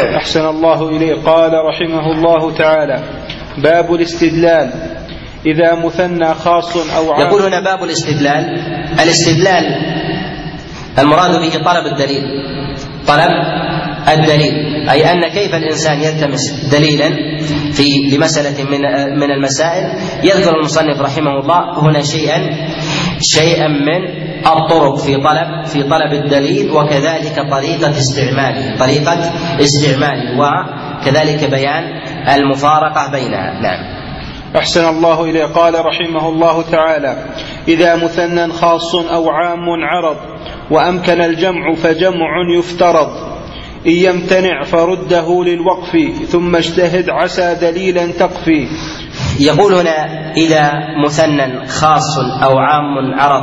أحسن الله إليه. قال رحمه الله تعالى: باب الاستدلال إذا مثنى خاص أو عام. يقول هنا باب الاستدلال. الاستدلال المراد به طلب الدليل، طلب الدليل، أي أن كيف الإنسان يلتمس دليلا لمسألة من المسائل. يذكر المصنف رحمه الله هنا شيئا من الطرق في طلب الدليل، وكذلك طريقة استعماله وكذلك بيان المفارقة بينها. نعم. أحسن الله إليه. قال رحمه الله تعالى: إذا مثنى خاص أو عام عرض وأمكن الجمع فجمع يفترض، إن يمتنع فرده للوقف ثم اجتهد عسى دليلا تقفي. يقول هنا: إذا مثنى خاص أو عام عرض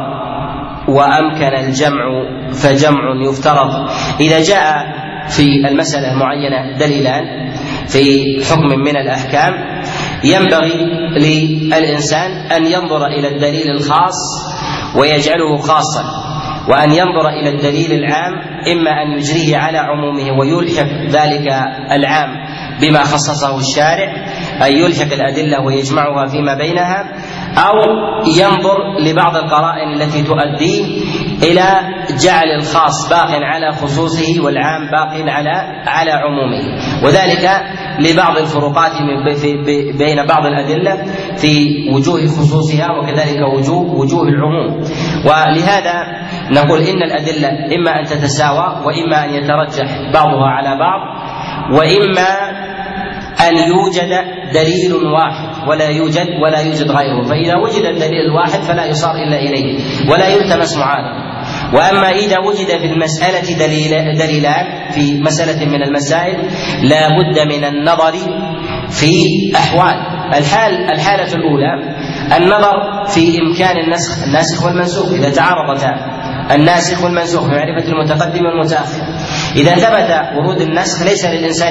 وأمكن الجمع فجمع يفترض. إذا جاء في المسألة المعينة دليلان في حكم من الأحكام، ينبغي للإنسان أن ينظر إلى الدليل الخاص ويجعله خاصا، وأن ينظر إلى الدليل العام، إما أن يجريه على عمومه ويلحق ذلك العام بما خصصه الشارع، أن يلحق الأدلة ويجمعها فيما بينها، أو ينظر لبعض القرائن التي تؤديه إلى جعل الخاص باق على خصوصه والعام باق على عمومه، وذلك لبعض الفروقات بين بعض الأدلة في وجوه خصوصها وكذلك وجوه العموم. ولهذا نقول إن الأدلة إما أن تتساوى، وإما أن يترجح بعضها على بعض، وإما أن يوجد دليل واحد ولا يوجد غيره. فإذا وجد الدليل الواحد فلا يصار إلا إليه ولا يلتمس معارض. وأما إذا وجد في المسألة دليلان في مسألة من المسائل، لا بد من النظر في أحوال. الحالة الأولى النظر في إمكان الناسخ والمنسوخ، إذا تعارضتا الناسخ والمنسوخ في معرفة المتقدم والمتأخر. إذا ثبت ورود النسخ ليس للإنسان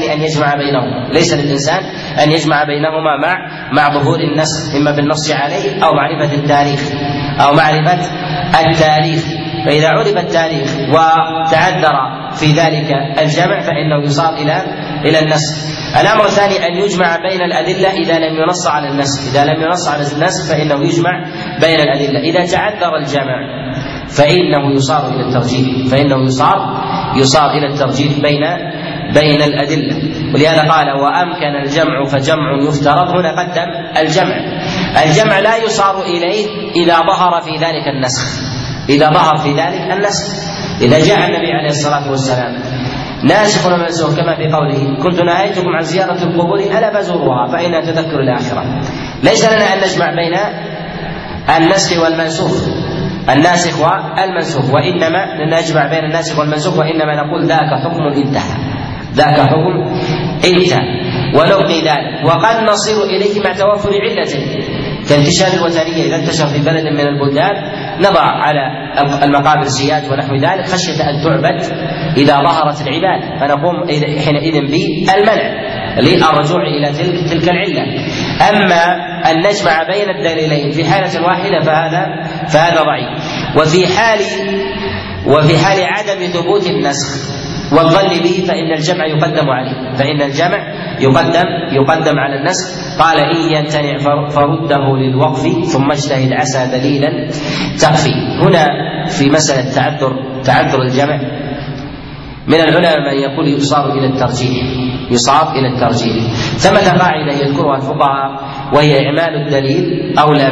أن يجمع بينهما مع ظهور النسخ، إما بالنص عليه أو معرفة التاريخ. فإذا عرف التاريخ وتعذر في ذلك الجمع فإنه يصار إلى النسخ. الأمر الثاني أن يجمع بين الأدلة إذا لم ينص على النسخ فإنه يجمع بين الأدلة. إذا تعذر الجمع فإنه يصار إلى الترجيح بين الأدلة. ولهذا قال: وأمكن الجمع فجمع يفترض. هنا قدم الجمع لا يصار إليه إذا ظهر في ذلك النسخ. إذا جاء النبي عليه الصلاة والسلام ناسخ ومنسوخ كما في قوله: كنت نهيتكم عن زيارة القبور ألا فزوروها فإنها تذكر الآخرة. ليس لنا أن نجمع بين الناسخ والمنسوخ، وإنما نجمع بين الناسخ والمنسوخ، وإنما نقول ذاك حكم انتهى ونبقي ذلك. وقد نصير إليه مع توفر علته، كانتشار الوثنية إذا انتشر في بلد من البلدان نضع على المقابر زياد ونحو ذلك خشية أن تعبد إذا ظهرت العبادة، فنقوم حينئذ بالمنع للرجوع إلى تلك العلة. أما أن نجمع بين الدليلين في حالة واحدة فهذا ضعيف. وفي حال عدم ثبوت النسخ والظن به فإن الجمع يقدم عليه، يقدم على النسخ. قال: إن يمتنع فرده للوقف ثم اجتهد عسى دليلا تقفي. هنا في مسألة تعذر الجمع من العلماء من يقول يصار إلى الترجيح. ثمة قاعدة يذكرها الفقهاء وهي إعمال الدليل أولى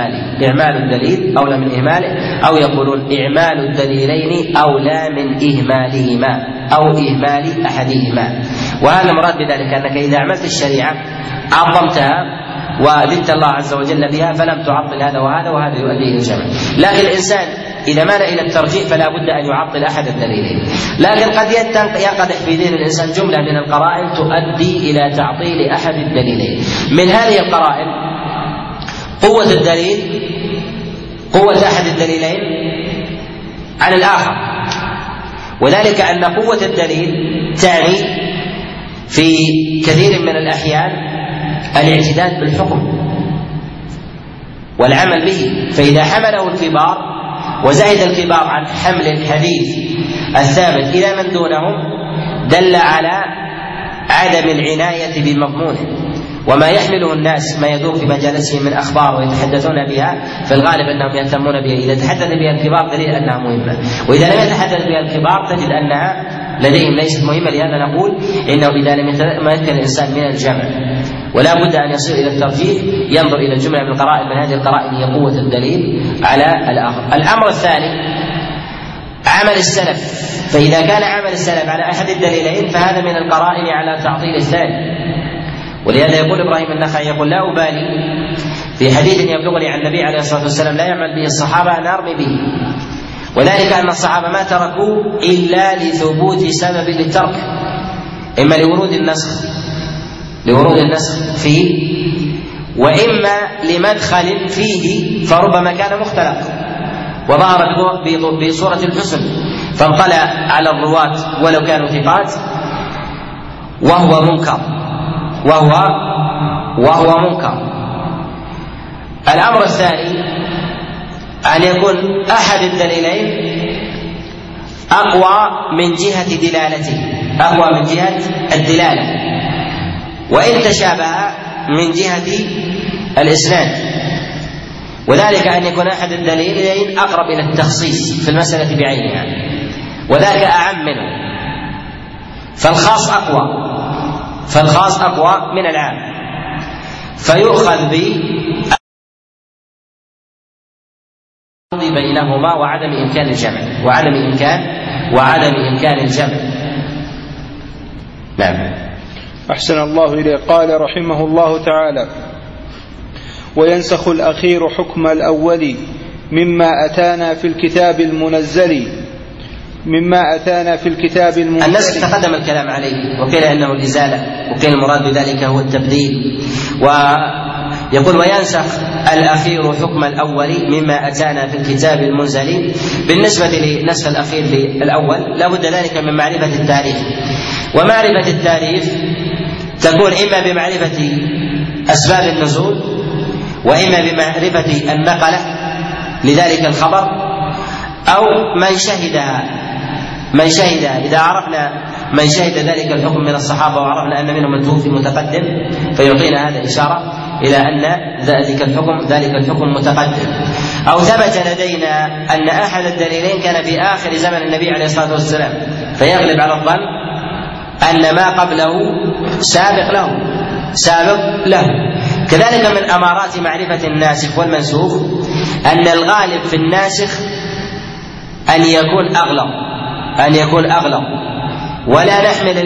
من إهماله، أو يقولون إعمال الدليلين أولى من إهمالهما أو إهمال أحدهما. وهذا مراد بذلك أنك إذا عملت الشريعة عظمتها وذدت الله عز وجل بها فلم تعطل هذا وهذا يؤديه الجمع. لكن الإنسان إذا مال إلى الترجيح فلا بد أن يعطل أحد الدليلين. لكن قد ينقدح في ذهن الإنسان جملة من القرائن تؤدي إلى تعطيل أحد الدليلين. من هذه القرائن قوة أحد الدليلين على الآخر، وذلك أن قوة الدليل تعني في كثير من الأحيان الاعتداد بالحكم والعمل به. فإذا حمله الكبار وزهد الكبار عن حمل الحديث الثابت إلى من دونهم دل على عدم العناية بمضمونه. وما يحمله الناس ما يدور في مجالسهم من أخبار ويتحدثون بها في الغالب أنهم يهتمون بها، إذا تحدث بها الكبار دليل أنها مهمة، وإذا لم يتحدث بها الكبار تجد أنها لديهم ليست مهمة. لهذا نقول إنه إذا لم يتمكن الإنسان من الجمع ولا بد أن يصير إلى الترجيح ينظر إلى الجملة من القرائن، من هذه القرائن هي قوة الدليل على الآخر. الأمر الثاني عمل السلف، فإذا كان عمل السلف على أحد الدليلين فهذا من القرائن على تعطيل الثاني. ولهذا يقول إبراهيم النخعي يقول لا أبالي في حديث يبلغني عن النبي عليه الصلاة والسلام لا يعمل به الصحابة أن أرمي به، وذلك أن الصحابة ما تركوه إلا لثبوت سبب للترك، إما لورود النسخ فيه، وإما لمدخل فيه فربما كان مختلق وظهر بصورة الحسن فانطلع على الرواة ولو كانوا ثقات وهو منكر. الأمر الثاني أن يكون أحد الدليلين أقوى من جهة الدلالة، وإن تشابه من جهة الإسناد، وذلك أن يكون أحد الدليلين أقرب إلى التخصيص في المسألة بعينها، وذاك أعم منه، فالخاص أقوى من العام، فيؤخذ بينهما وعدم إمكان الجمع. نعم. أحسن الله إليه. قال رحمه الله تعالى: وينسخ الأخير حكم الأول مما أتانا في الكتاب المنزل. النسخ تقدم الكلام عليه، وقيل انه الازاله، وقيل المراد بذلك هو التبديل. ويقول وينسخ الاخير حكم الاول مما اتانا في الكتاب المنزل. بالنسبه لنسخ الاخير للاول لا بد ذلك من معرفه التاريخ، ومعرفه التاريخ تكون اما بمعرفه اسباب النزول، واما بمعرفه النقله لذلك الخبر، او من شهدها. إذا عرفنا من شهد ذلك الحكم من الصحابة وعرفنا أن منهم التوفي متقدم فيعطينا هذا إشارة إلى أن ذلك الحكم متقدم. أو ثبت لدينا أن أحد الدليلين كان في آخر زمن النبي عليه الصلاة والسلام فيغلب على الظن أن ما قبله سابق له. كذلك من أمارات معرفة الناسخ والمنسوخ أن الغالب في الناسخ أن يكون أغلب ولا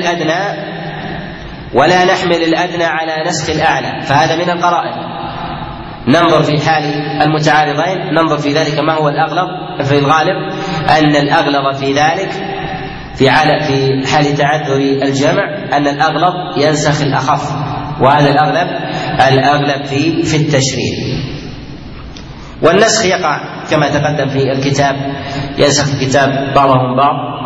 نحمل الأدنى على نسخ الأعلى، فهذا من القرائن. ننظر في حال المتعارضين ننظر في ذلك ما هو الأغلب، في الغالب أن الأغلب في ذلك في حال تعذر الجمع أن الأغلب ينسخ الأخف، وهذا الأغلب في التشريع. والنسخ يقع كما تقدم في الكتاب، ينسخ الكتاب بعضهم بعض،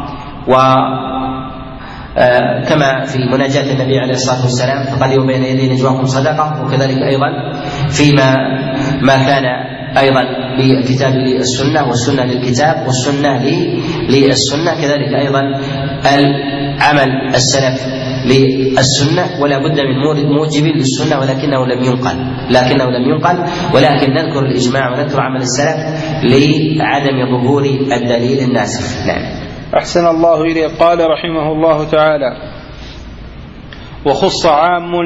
وكما في مناجاة النبي عليه الصلاة والسلام فقدموا بين يدي نجواكم صدقة، وكذلك أيضا فيما كان أيضا بالكتاب للسنة والسنة للكتاب والسنة للسنة، كذلك أيضا العمل السلف للسنة، ولا بد من موجب للسنة ولكنه لم ينقل، ولكن نذكر الإجماع ونذكر عمل السلف لعدم ظهور الدليل الناسخ. نعم. أحسن الله إليه. قال رحمه الله تعالى: وخص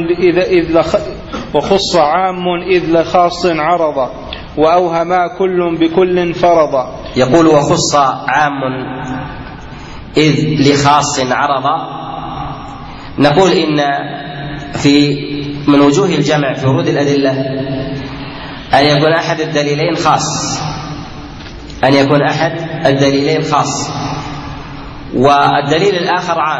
عام إذ لخاص عرض وأوهما كل بكل فرض. يقول وخص عام إذ لخاص عرض. نقول إن من وجوه الجمع في ورود الأدلة أن يكون أحد الدليلين خاص والدليل الآخر عام،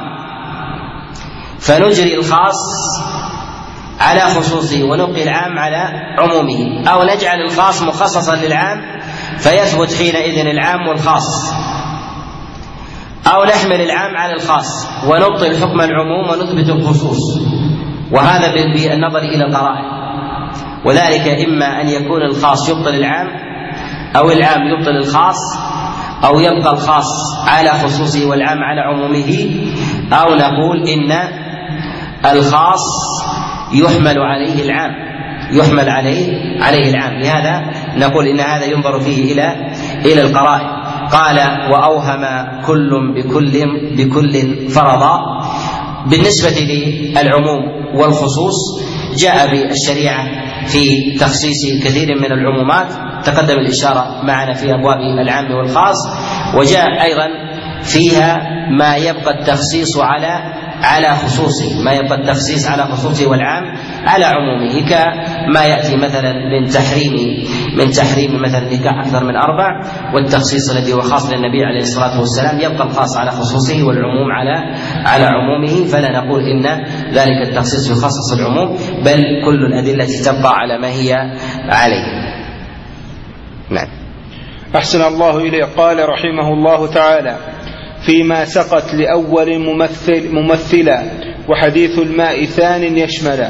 فنجري الخاص على خصوصه ونبقي العام على عمومه، أو نجعل الخاص مخصصا للعام فيثبت حينئذ العام والخاص، أو نحمل العام على الخاص ونبطل حكم العموم ونثبت الخصوص، وهذا بالنظر إلى القرائن. وذلك إما أن يكون الخاص يبطل العام، أو العام يبطل الخاص، أو يبقى الخاص على خصوصه والعام على عمومه، أو نقول إن الخاص يحمل عليه العام، يحمل عليه العام. لهذا نقول إن هذا ينظر فيه إلى القرائن. قال وأوهم كل بكل فرضا. بالنسبة للعموم والخصوص جاء بالشريعة في تخصيص كثير من العمومات، تقدم الإشارة معنا في أبواب العام والخاص، وجاء أيضا فيها ما يبقى التخصيص على خصوصه، ما يبقى التخصيص على خصوصه والعام على عمومه، كما يأتي مثلا من تحريم مثلا نكاح أكثر من 4، والتخصيص الذي هو خاص للنبي عليه الصلاة والسلام يبقى الخاص على خصوصه والعموم على عمومه، فلا نقول إن ذلك التخصيص يخصص العموم، بل كل الأدلة تبقى على ما هي عليه. نعم. أحسن الله إليه. قال رحمه الله تعالى: فيما سقط لأول ممثلا وحديث الماء ثان يشملا.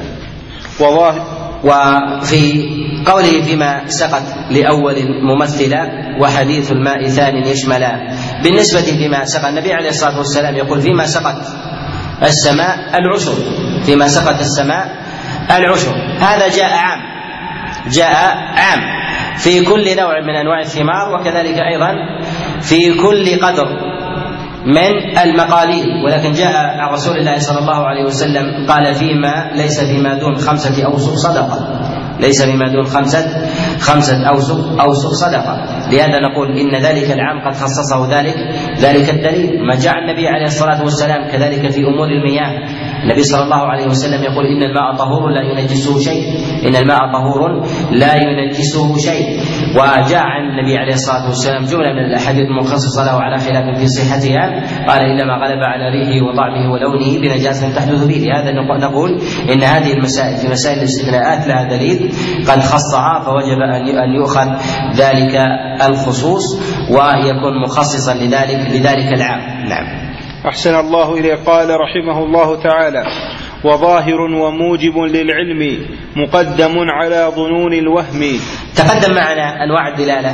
وفي قوله فيما سقط لأول ممثلا وحديث الماء ثان يشملا، بالنسبة فيما سقط النبي عليه الصلاة والسلام يقول فيما سقط السماء العشر، فيما سقط السماء العشر. هذا جاء عام في كل نوع من أنواع الثمار، وكذلك أيضا في كل قدر من المقاليد. ولكن جاء عن رسول الله صلى الله عليه وسلم قال فيما ليس فيما دون 5 أوسق صدقة، ليس فيما دون 5 أوسق صدقة. لهذا نقول إن ذلك العام قد خصصه ذلك الدليل. ما جاء النبي عليه الصلاة والسلام كذلك في أمور المياه، النبي صلى الله عليه وسلم يقول إن الماء طهور لا ينجسه شيء، إن الماء طهور لا ينجسه شيء. وجاء عن النبي عليه الصلاة والسلام جملة من الأحاديث المخصصة له على خلاف في صحتها، قال إنما غلب على ريحه وطعمه ولونه بنجاسة تحدث به. لهذا نقول إن هذه المسائل في مسائل الاستثناءات لها دليل قد خصها، فوجب أن يؤخذ ذلك الخصوص ويكون مخصصا لذلك العام. نعم. أحسن الله إليه. قال رحمه الله تعالى: وظاهر وموجب للعلم مقدم على ظنون الوهم. تقدم معنا أنواع الدلالة،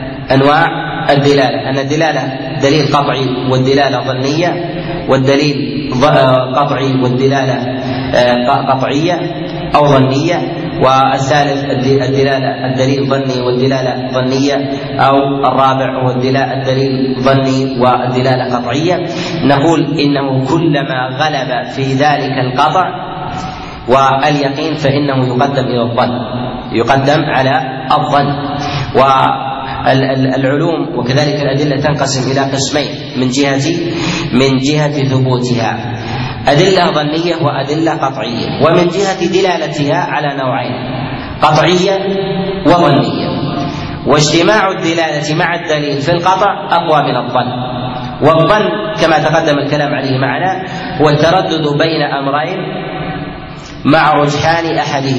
أن الدلالة دليل قطعي والدلالة ظنية، والدليل قطعي والدلالة قطعية أو ظنية، والثالث الدليل ظني والدلالة ظنية، أو الرابع هو الدليل ظني والدلالة قطعية. نقول إنه كلما غلب في ذلك القطع واليقين فإنه يقدم على الظن. والعلوم وكذلك الأدلة تنقسم إلى قسمين من جهة ثبوتها: أدلة ظنية وأدلة قطعية. ومن جهة دلالتها على نوعين: قطعية وظنية. واجتماع الدلالة مع الدليل في القطع أقوى من الظن. والظن كما تقدم الكلام عليه معنا هو التردد بين أمرين مع رجحان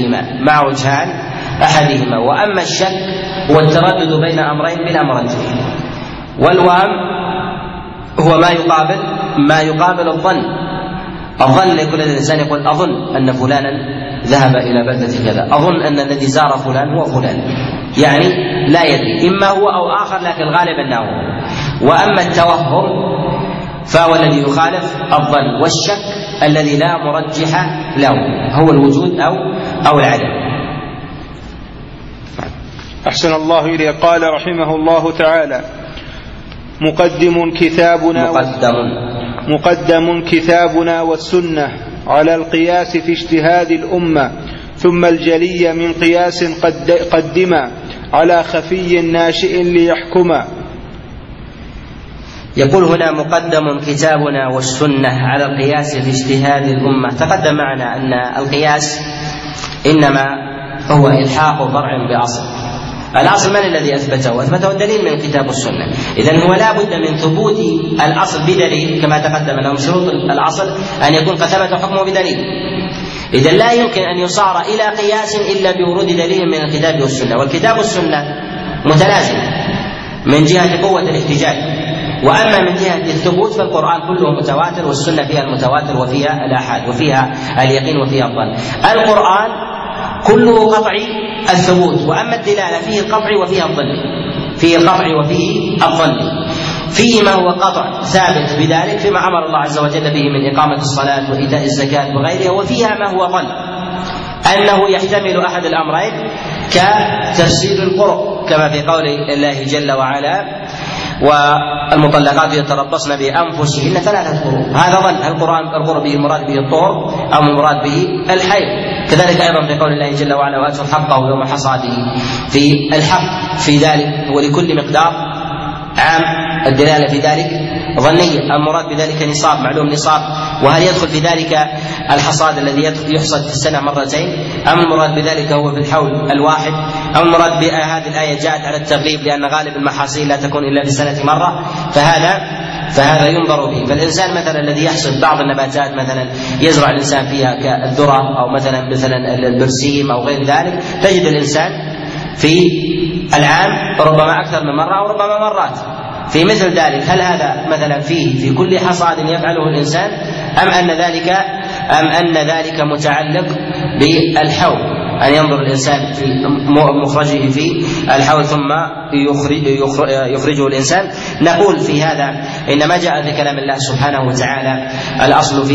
أحدهما، وأما الشك هو التردد بين أمرين بلا مرجح. والوهم هو ما يقابل الظن. الظن يكون الإنسان يقول أظن أن فلانا ذهب إلى بلدة كذا، أظن أن الذي زار فلان هو فلان، يعني لا يدري، إما هو أو آخر، لكن الغالب أنه هو. وأما التوهم فهو الذي يخالف الظن، والشك الذي لا مرجح له هو الوجود أو العدم. أحسن الله إليه. قال رحمه الله تعالى: مقدم كتابنا والسنة على القياس في اجتهاد الأمة، ثم الجلي من قياس قدما على خفي ناشئ ليحكما. يقول هنا: مقدم كتابنا والسنة على القياس في اجتهاد الأمة. تقدم معنا أن القياس إنما هو إلحاق فرع بأصل. الأصل من الذي أثبته الدليل من الكتاب والسنة. إذن هو لا بد من ثبوت الأصل بدليل، كما تقدم لهم شروط الأصل أن يكون قد ثبت حكمه بدليل. إذن لا يمكن أن يصار إلى قياس إلا بورود دليل من الكتاب والسنة، والكتاب والسنة متلازم من جهة قوة الاحتجاج. وأما من جهة الثبوت فالقرآن كله متواتر، والسنة فيها المتواتر وفيها الآحاد وفيها اليقين وفيها الظن. القرآن كله قطعي الثبوت، وأما الدلالة فيه القطع وفيها الظن، فيه ما هو قطع ثابت بذلك فيما أمر الله عز وجل به من إقامة الصلاة وإيتاء الزكاة وغيرها، وفيها ما هو ظن أنه يحتمل أحد الأمرين كتفسير القرء كما في قول الله جل وعلا والمطلقات يتربصن بأنفسهن 3 قروء. هذا ظن، هل القرء به المراد به الطهر أو المراد به الحيض؟ كذلك أيضا في قول الله جل وعلا وآتوا حقه يوم حصاده، في الحق في ذلك ولكل مقدار عام، الدلالة في ذلك ظنية. المراد بذلك نصاب، معلوم نصاب، وهل يدخل في ذلك الحصاد الذي يحصد في السنة مرتين، أم المراد بذلك هو في الحول الواحد، أو المراد بهذه الآية جاءت على التغليب لأن غالب المحاصيل لا تكون إلا في السنة مرة، فهذا ينظر به. فالإنسان مثلا الذي يحصد بعض النباتات مثلا يزرع الإنسان فيها كالذرة أو مثلا البرسيم أو غير ذلك، تجد الإنسان في العام ربما أكثر من مرة أو ربما مرات في مثل ذلك. هل هذا مثلا فيه في كل حصاد يفعله الإنسان أم أن ذلك متعلق بالحول، أن ينظر الإنسان في مخرجه في الحول ثم يخرجه الإنسان؟ نقول في هذا إن ما جاء في كلام الله سبحانه وتعالى الأصل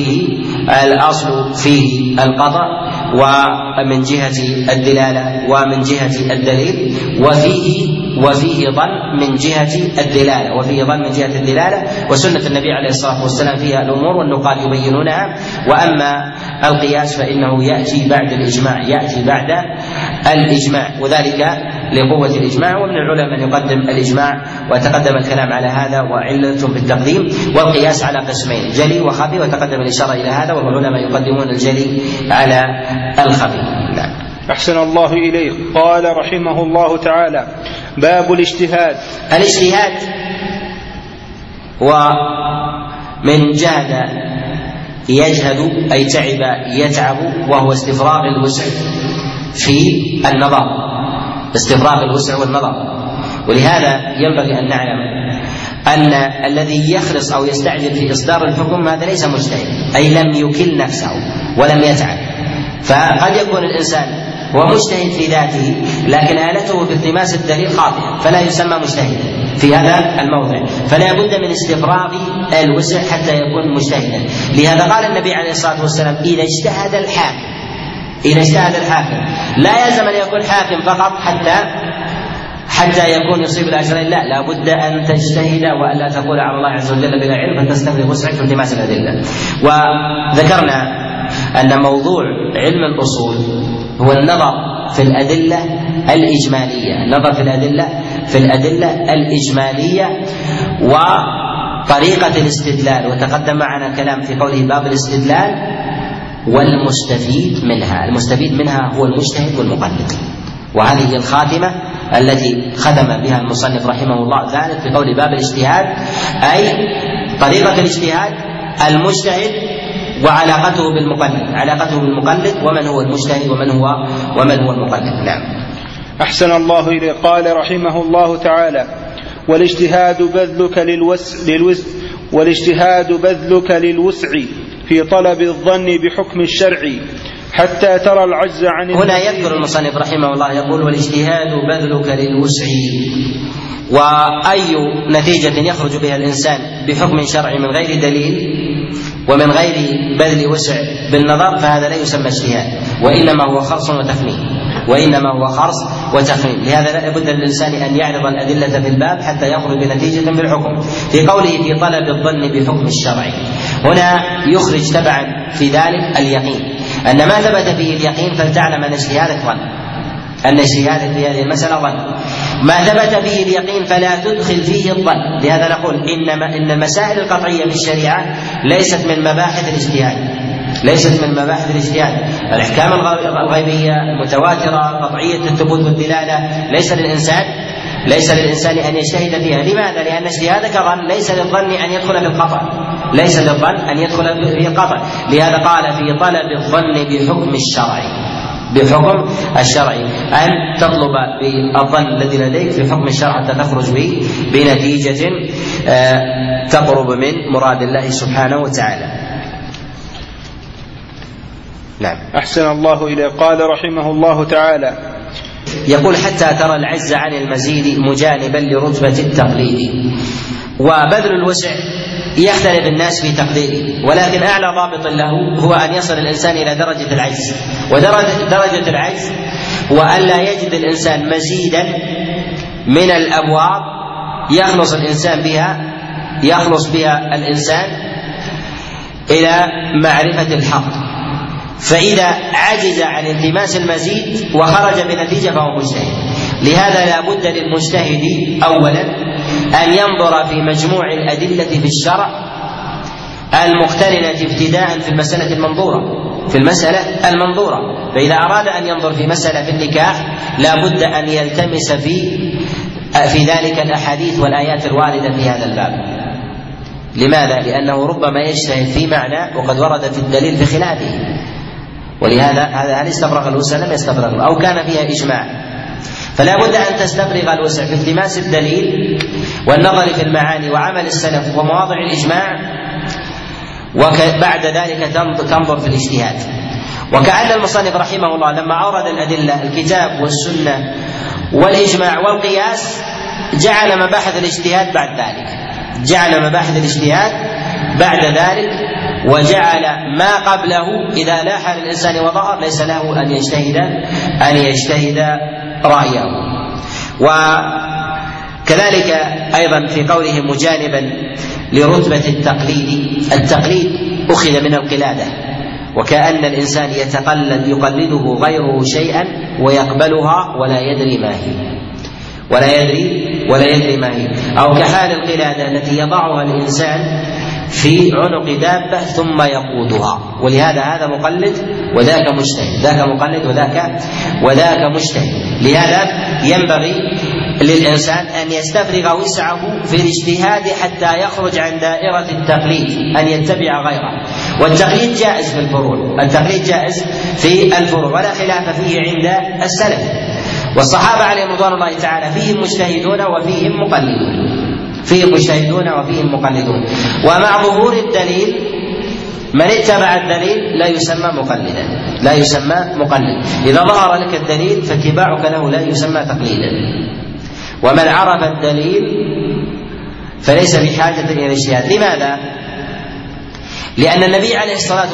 فيه القطع، ومن جهة الدلالة ومن جهة الدليل، وفيه ظن من جهة الدلالة، وسنة النبي عليه الصلاة والسلام فيها الأمور والنقاد يبينونها. وأما القياس فإنه يأتي بعد الإجماع وذلك لقوة الإجماع. ومن العلماء من يقدم الإجماع، وتقدم الكلام على هذا وعلة بالتقديم، والقياس على قسمين جلي وخفي، وتقدم الإشارة إلى هذا، والعلماء يقدمون الجلي على الخفي. نعم. أحسن الله إليك. قال رحمه الله تعالى: باب الاجتهاد ومن جهد يجهد أي تعب يتعب، وهو استفراغ الوسع في النظر، استفراغ الوسع والنظر. ولهذا ينبغي أن نعلم أن الذي يخلص أو يستعجل في إصدار الحكم هذا ليس مجتهد، أي لم يكل نفسه ولم يتعب. فقد يكون الإنسان هو مجتهد في ذاته لكن آلته في التماس الدليل خاطئة، فلا يسمى مجتهدا في هذا الموضع، فلا بد من استفراغ الوسع حتى يكون مجتهدا. لهذا قال النبي عليه الصلاة والسلام: إذا اجتهد الحاكم لا يلزم أن يكون حاكم فقط حتى يكون يصيب الأجرين، لا بد أن تجتهد وألا تقول على الله عز وجل بلا علم فتستفرغ وسعك في التماس الأدلة. وذكرنا أن موضوع علم الأصول هو النظر في الأدلة الإجمالية، وطريقة الاستدلال. وتقدم معنا كلام في قوله باب الاستدلال والمستفيد منها هو المجتهد والمقلد. وهذه الخاتمة التي ختم بها المصنف رحمه الله ذلك في قول باب الاجتهاد، أي طريقة الاجتهاد، المجتهد وعلاقته بالمقلد، ومن هو المجتهد ومن هو المقلد. نعم. أحسن الله إليه. قال رحمه الله تعالى: والاجتهاد بذلك للوسع في طلب الظن بحكم الشرع حتى ترى العجز عن. هنا يذكر المصنف رحمه الله يقول: والاجتهاد بذلك للوسع، وأي نتيجة يخرج بها الإنسان بحكم شرعي من غير دليل ومن غير بذل وسع بالنظر فهذا لا يسمى اجتهاد، وإنما هو خرص وتخمين. لهذا لا بد للإنسان أن يعرض الأدلة في الباب حتى يخرج بنتيجة بالحكم. في قوله في طلب الظن بحكم الشرع، هنا يخرج تبعا في ذلك اليقين، أن ما ثبت فيه اليقين فلتعلم أن اجتهادك في هذه المسألة ظن. ما ثبت فيه اليقين فلا تدخل فيه الظن. لهذا نقول إن المسائل القطعية في الشريعة ليست من مباحث الاجتهاد. الأحكام الغيبية المتواترة قطعية الثبوت والدلالة ليس للإنسان أن يجتهد فيها. لماذا؟ لأن اجتهادك ظن، ليس للظن أن يدخل في القطع. لهذا قال في طلب الظن بحكم الشرعي أن تطلب بالظن الذي لديك في حكم الشرع حتى تخرج بنتيجة تقرب من مراد الله سبحانه وتعالى. نعم. أحسن الله إليه. قال رحمه الله تعالى: يقول حتى ترى العجز عن المزيد مجانبا لرتبة التقليد. وبذل الوسع يختلف الناس في تقديره، ولكن أعلى ضابط له هو أن يصل الإنسان إلى درجة العجز، ودرجة العجز هو ألا يجد الإنسان مزيدا من الأبواب يخلص بها الإنسان إلى معرفة الحق، فإذا عجز عن التماس المزيد وخرج بنتيجة فهو مجتهد. لهذا لا بد للمجتهد أولا أن ينظر في مجموع الأدلة في الشرع المقترنة ابتداء في المسألة المنظورة. فإذا أراد أن ينظر في مسألة في النكاح لا بد أن يلتمس في ذلك الأحاديث والآيات الواردة في هذا الباب. لماذا؟ لأنه ربما يجتهد في معنى وقد ورد في الدليل بخلافه، ولهذا هل استفرغ الوسع لم يستفرغ أو كان فيها إجماع، فلا بد أن تستفرغ الوسع في التماس الدليل والنظر في المعاني وعمل السلف ومواضع الإجماع، وبعد ذلك تنظر في الاجتهاد. وكأن المصنف رحمه الله لما أورد الأدلة الكتاب والسنة والإجماع والقياس جعل مباحث الاجتهاد بعد ذلك وجعل ما قبله إذا لاح للإنسان وظهر ليس له أن يجتهد رأيه. وكذلك أيضا في قوله مجانبا لرتبة التقليد أخذ من القلادة، وكأن الإنسان يقلده غيره شيئا ويقبلها ولا يدري ما هي، أو كحال القلادة التي يضعها الإنسان في عنق دابة ثم يقودها. ولهذا هذا مقلد وذاك مجتهد، ذاك مقلد وذاك مجتهد. لهذا ينبغي للإنسان أن يستفرغ وسعه في الاجتهاد حتى يخرج عن دائرة التقليد، أن يتبع غيره. والتقليد جائز في الفروع ولا خلاف فيه عند السلف، والصحابة عليهم رضوان الله تعالى فيهم مجتهدون وفيهم مقلدون. ومع ظهور الدليل من اتبع الدليل لا يسمى مقلد. إذا ظهر لك الدليل فاتباعك له لا يسمى تقليدا. ومن عرف الدليل فليس بحاجة إلى الاجتهاد. لماذا؟ لأن النبي عليه الصلاة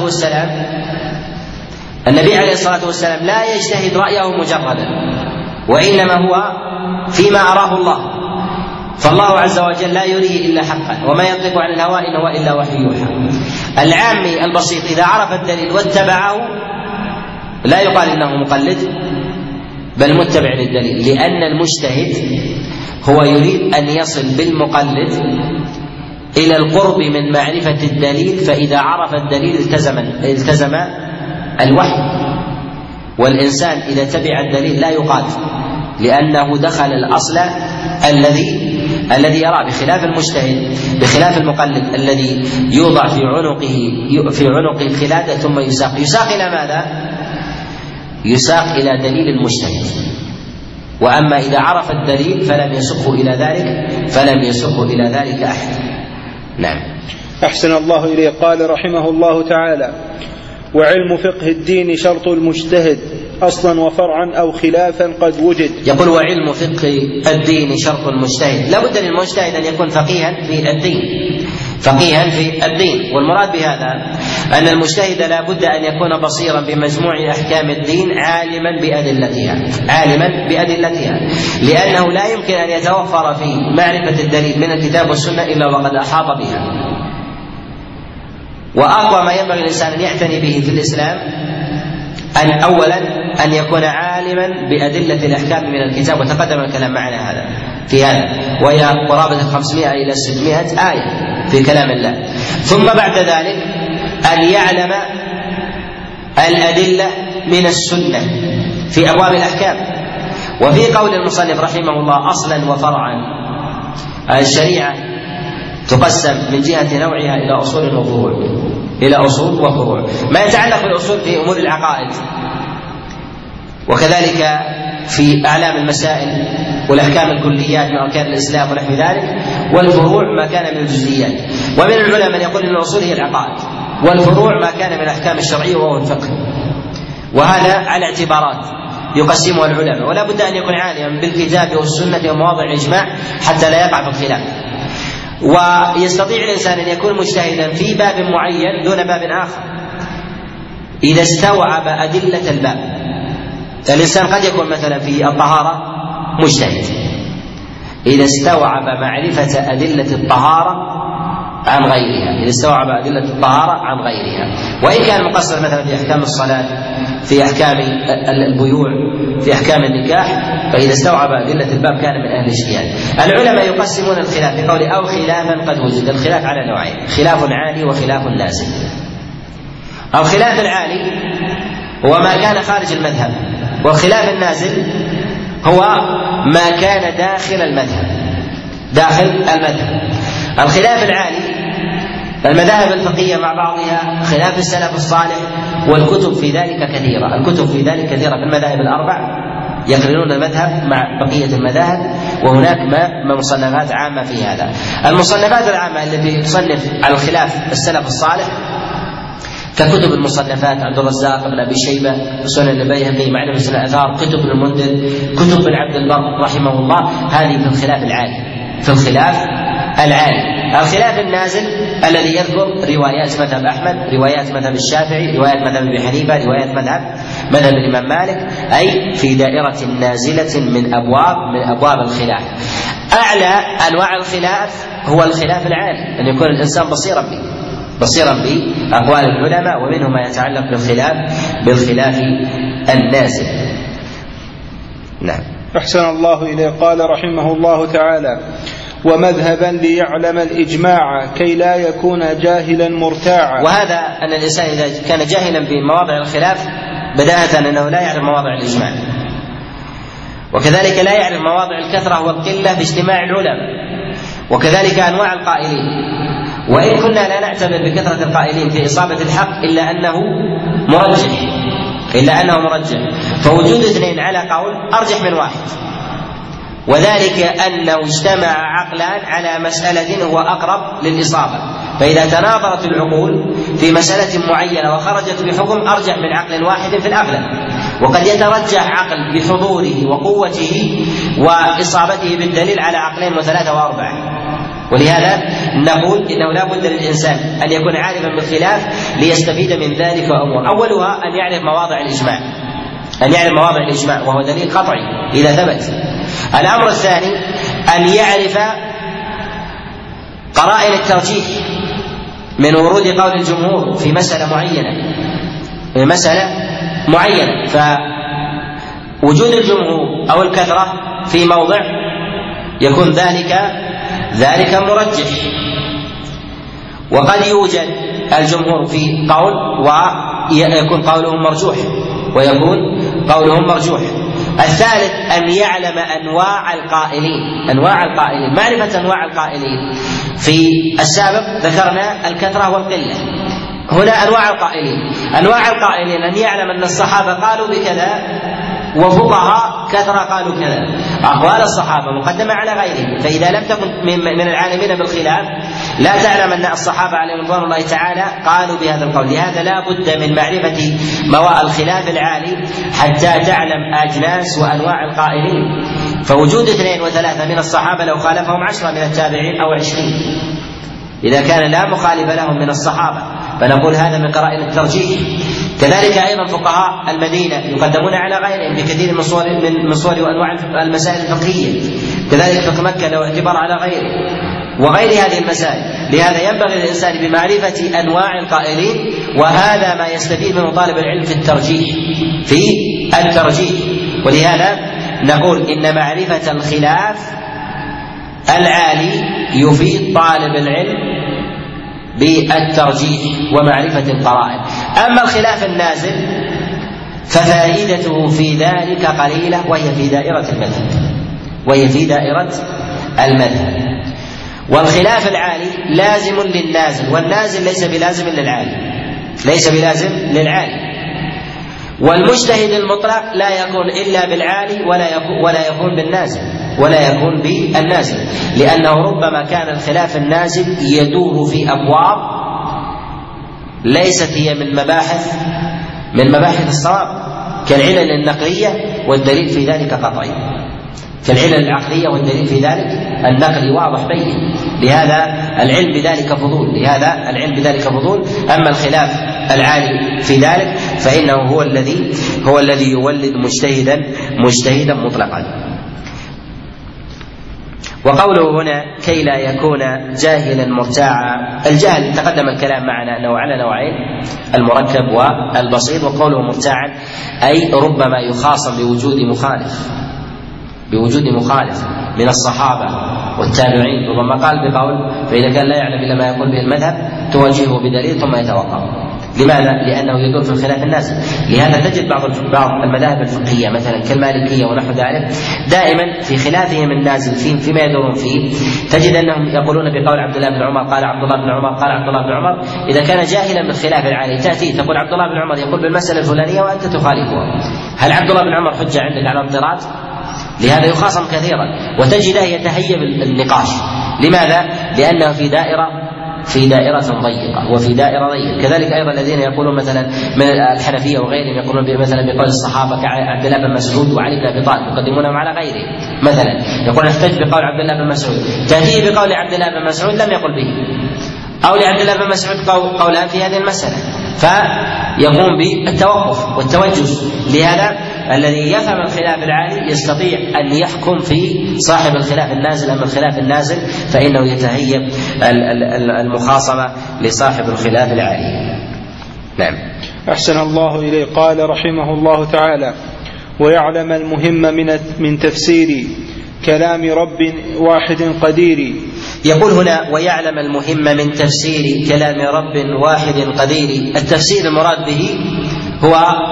والسلام لا يجتهد رأيه مجردا، وإنما هو فيما أراه الله، فالله عز وجل لا يريه إلا حقا، وما ينطق عن الهوى إن هو إلا وحي يوحى. العامي البسيط إذا عرف الدليل واتبعه لا يقال إنه مقلد بل متبع للدليل، لأن المجتهد هو يريد أن يصل بالمقلد إلى القرب من معرفة الدليل، فإذا عرف الدليل التزم الوحي. والإنسان إذا تبع الدليل لا يقال، لأنه دخل الأصل الذي يرى، بخلاف المقلد الذي يوضع في عنقه الخلادة ثم يساق إلى ماذا؟ يساق إلى دليل المجتهد. وأما إذا عرف الدليل فلم يسقه إلى ذلك أحد. نعم. أحسن الله إليه. قال رحمه الله تعالى: وعلم فقه الدين شرط المجتهد أصلا وفرعا أو خلافا قد وجد. يقول: وعلم فقه الدين شرط المجتهد. لا بد للمجتهد أن يكون فقيها في الدين. والمراد بهذا أن المجتهد لا بد أن يكون بصيرا بمجموع أحكام الدين عالما بأدلتها، لأنه لا يمكن أن يتوفر في معرفة الدليل من الكتاب والسنة إلا وقد أحاط بها. وأقوى ما ينبغي الإنسان أن يعتني به في الإسلام أولا أن يكون عالما بأدلة الأحكام من الكتاب، وتقدم الكلام معنا في هذا، وهي قرابة 500 إلى 600 آية في كلام الله. ثم بعد ذلك أن يعلم الأدلة من السنة في أبواب الأحكام. وفي قول المصنف رحمه الله: أصلا وفرعا. الشريعة تقسم من جهة نوعها إلى أصول وفروع. ما يتعلق بالأصول في أمور العقائد، وكذلك في أعلام المسائل والأحكام الكليات من أركان الإسلام ونحو ذلك، والفروع ما كان من الجزئيات. ومن العلماء من يقول أن الأصول هي العقائد، والفروع ما كان من الأحكام الشرعية وهو الفقه. وهذا على اعتبارات: يقسمها العلماء، ولا بد أن يكون عالما بالكتاب والسنة ومواضع الإجماع حتى لا يقع في الخلاف. ويستطيع الإنسان أن يكون مجتهدا في باب معين دون باب آخر إذا استوعب أدلة الباب. الإنسان قد يكون مثلا في الطهارة مجتهد إذا استوعب معرفة أدلة الطهارة عن غيرها، إذا استوعب أدلة الطهارة عن غيرها، وإن كان مقصر مثلا في أحكام الصلاة، في أحكام البيوع، في أحكام النكاح، فإذا استوعب أدلة الباب كان من أهل الاجتهاد. العلماء يقسمون الخلاف بقول أو خلافا قد وجد. الخلاف على نوعين: خلاف عالي وخلاف نازل. الخلاف العالي هو ما كان خارج المذهب، والخلاف النازل هو ما كان داخل المذهب. الخلاف العالي المذاهب الفقهية مع بعضها، خلاف السلف الصالح، والكتب في ذلك كثيرة في المذاهب الأربع، يقرنون المذهب مع بقية المذاهب، وهناك مصنفات عامة في هذا. المصنفات العامة التي تصنف على الخلاف السلف الصالح ككتب المصنفات عبد الرزاق بن أبي شيبة، سنن البيهقي، معرفة سنن الآثار، كتب المنذر، كتب بن عبد البر رحمه الله، هذه في الخلاف العالي. الخلاف النازل الذي يذكر روايات مذهب أحمد، روايات مذهب الشافعي، روايات مذهب أبي حنيفة، روايات مذهب الإمام مالك، أي في دائرة نازلة من أبواب الخلاف. أعلى أنواع الخلاف هو الخلاف العالي، أن يكون الإنسان بصيرا بأقوال العلماء، ومنه ما يتعلق بالخلاف النازل. نعم. أحسن الله إليه. قال رحمه الله تعالى: ومذهبا ليعلم الإجماع كي لا يكون جاهلا مرتاعا. وهذا أن الإنسان إذا كان جاهلا بمواضع الخلاف بداية أنه لا يعرف مواضع الإجماع، وكذلك لا يعرف مواضع الكثرة والقلة باجتماع العلماء، وكذلك أنواع القائلين. وإن كنا لا نعتبر بكثرة القائلين في إصابة الحق إلا أنه مرجح، فوجود اثنين على قول أرجح من واحد، وذلك أنه اجتمع عقلان على مسألة هو أقرب للإصابة. فإذا تناظرت العقول في مسألة معينة وخرجت بحكم أرجح من عقل واحد في الأغلب، وقد يترجح عقل بحضوره وقوته وإصابته بالدليل على عقلين وثلاثة وأربعة. ولهذا نقول إنه لا بد للإنسان أن يكون عارفا بالخلاف ليستفيد من ذلك أمور. أولها أن يعرف مواضع الإجماع، وهو دليل قطعي إذا ثبت. الأمر الثاني أن يعرف قرائن الترجيح من ورود قول الجمهور في مسألة معينة، فوجود الجمهور أو الكثرة في موضع يكون ذلك مرجح، وقد يوجد الجمهور في قول ويكون قولهم مرجوح. الثالث أن يعلم أنواع القائلين. معرفة أنواع القائلين في السابق ذكرنا الكثرة والقلة، هنا أنواع القائلين أن يعلم أن الصحابة قالوا بكذا وفقهاء كثرة قالوا كذا. أقوال الصحابة مقدمة على غيرهم، فإذا لم تكن من العالمين بالخلاف لا تعلم أن الصحابة عليهم رضوان الله تعالى قالوا بهذا القول. لهذا لا بد من معرفة الخلاف العالي حتى تعلم أجناس وأنواع القائلين. فوجود 2 و3 من الصحابة لو خالفهم 10 من التابعين أو 20 إذا كان لا مخالف لهم من الصحابة فنقول هذا من قرائن الترجيح. كذلك أيضا فقهاء المدينة يقدمون على غيرهم بكثير من صور وأنواع المسائل الفقهية، كذلك فقه مكة له اعتبار على غيره وغير هذه المسائل. لهذا ينبغي للإنسان بمعرفة أنواع القائلين، وهذا ما يستفيد منه طالب العلم في الترجيح. ولهذا نقول إن معرفة الخلاف العالي يفيد طالب العلم بالترجيح ومعرفة القرائن. أما الخلاف النازل ففائدته في ذلك قليلة، وهي في دائرة المذهب. والخلاف العالي لازم للنازل، والنازل ليس بلازم للعالي. والمجتهد المطلق لا يكون إلا بالعالي ولا يكون بالنازل لأنه ربما كان الخلاف النازل يدور في أبواب ليست هي من مباحث الصواب، كالعلل النقلية والدليل في ذلك قطعي، كالعلل العقلية والدليل في ذلك النقل واضح بين. لهذا العلم بذلك فضول. أما الخلاف العالي في ذلك فإنه هو الذي يولد مجتهدا مطلقا. وقوله هنا كي لا يكون جاهلا مرتاعا، الجهل تقدم الكلام معنا أنه على نوعين، المركب والبسيط. وقوله مرتاعا أي ربما يخاصم بوجود مخالف من الصحابة والتابعين، ربما قال بقول فإذا كان لا يعلم إلا ما يقول به المذهب توجهه بدليل ثم يتوقف. لماذا؟ لأنه يدور في الخلاف النازل. لهذا تجد بعض المذاهب الفقهية مثلا كالمالكية ونحو ذلك دائما في خلافهم النازل فيما يدورون فيه تجد أنهم يقولون بقول عبد الله بن عمر قال عبد الله بن عمر قال عبد الله بن عمر. إذا كان جاهلا بالخلاف العالي تأتي تقول عبد الله بن عمر يقول بالمسألة الفلانية وأنت تخالفها، هل عبد الله بن عمر حجة عندك على اضطراد؟ لهذا يخاصم كثيرا وتجده يتهيب النقاش. لماذا؟ لأنه في دائرة ضيقة وفي دائرة ضيقة. كذلك أيضا الذين يقولون مثلا من الحنفية وغيرهم يقولون مثلا بقول الصحابة كعبد الله بن مسعود وعلي بن أبي طالب يقدمونهم على غيره، مثلا يقول نحتج بقول عبد الله بن مسعود، تأتيه بقول عبد الله بن مسعود لم يقل به، أو لعبد الله بن مسعود قولان في هذه المسألة، فيقوم بالتوقف والتوجس. لهذا الذي يفهم الخلاف العالي يستطيع أن يحكم في صاحب الخلاف النازل. أما الخلاف النازل فإنه يتهيب المخاصمة لصاحب الخلاف العالي. نعم. أحسن الله إليه. قال رحمه الله تعالى: ويعلم المهم من تفسير كلام رب واحد قدير. يقول هنا ويعلم المهم من تفسير كلام رب واحد قدير. التفسير المراد به هو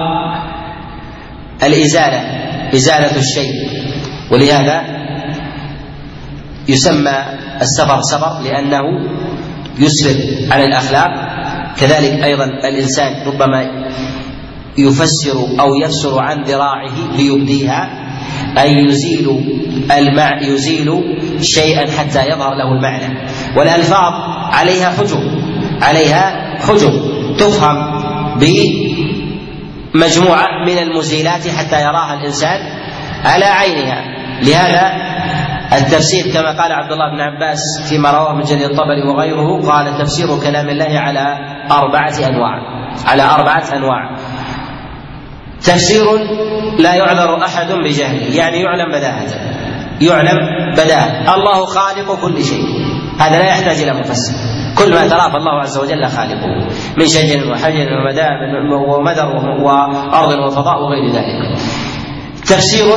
إزالة الشيء، ولهذا يسمى السفر سفر لأنه يسرد على الأخلاق. كذلك أيضا الإنسان ربما يفسر أو يفسر عن ذراعه ليبديها، أي يزيل شيئا حتى يظهر له المعنى. والألفاظ عليها حجب تفهم بمجموعة من المزيلات حتى يراها الإنسان على عينها. لهذا التفسير كما قال عبد الله بن عباس فيما رواه من جرير الطبري وغيره قال تفسير كلام الله على أربعة أنواع. تفسير لا يعذر أحد بجهله، يعني يعلم بداهة. الله خالق كل شيء، هذا لا يحتاج إلى مفسر. كل ما تراه فالله عز وجل خالقه من شجر وحجر ومدر وأرض وفضاء وغير ذلك. تفسير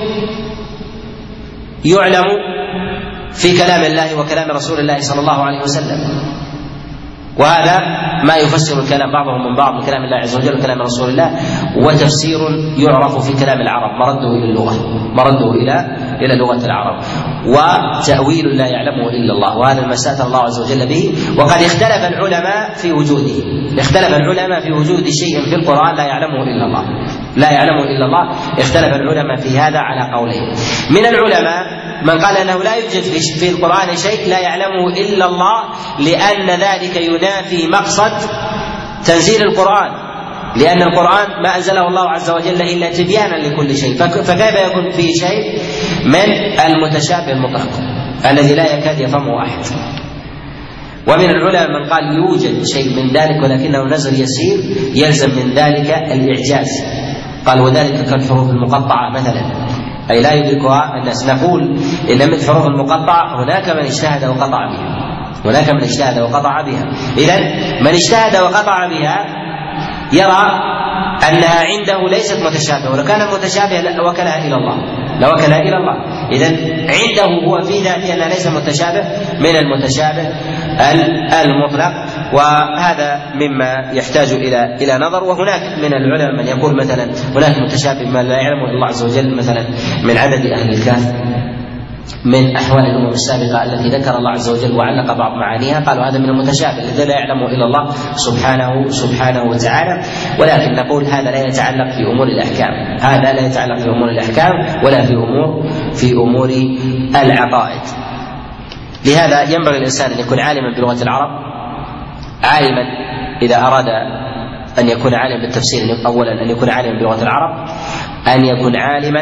يعلم في كلام الله وكلام رسول الله صلى الله عليه وسلم، وهذا ما يفسر الكلام بعضهم من بعض من كلام الله عز وجل وكلام رسول الله. وتفسير يعرف في كلام العرب مرده إلى لغة العرب. وتأويل لا يعلمه إلا الله، وهذا ما استأثر الله عز وجل به. وقد اختلف العلماء في وجود شيء في القرآن لا يعلمه إلا الله. اختلف العلماء في هذا على قولين. من العلماء من قال أنه لا يوجد في القرآن شيء لا يعلمه إلا الله، لأن ذلك ينافي مقصد تنزيل القرآن، لأن القرآن ما أنزله الله عز وجل إلا تبيانا لكل شيء، فكيف يكون فيه شيء من المتشابه المطلق الذي لا يكاد يفهمه أحد. ومن العلماء من قال يوجد شيء من ذلك ولكنه نزل يسير يلزم من ذلك الإعجاز، قال وذلك كالحروف المقطعة مثلا، أي لا يدركها الناس. نقول إن من الحروف المقطعة هناك من اجتهد وقطع بها، إذن من اجتهد وقطع بها يرى أنها عنده ليست متشابهة، ولو كان متشابه لوكلها إلى الله. إذن عنده هو في ذاته أنها ليس متشابه من المتشابه المطلق، وهذا مما يحتاج إلى نظر. وهناك من العلماء من يقول مثلا هناك متشابه ما لا يعلمه إلا الله عز وجل، مثلا من عدد أهل الكهف، من أحوال الأمم السابقة التي ذكر الله عز وجل وعلق بعض معانيها، قالوا هذا من المتشابه الذي لا يعلمه إلا الله سبحانه وتعالى. ولكن نقول هذا لا يتعلق في أمور الأحكام، ولا في أمور العقائد. لهذا ينبغي الإنسان أن يكون عالما بلغة العرب، عالما إذا أراد أن يكون عالما بالتفسير أولا أن يكون عالما بلغة العرب، أن يكون عالما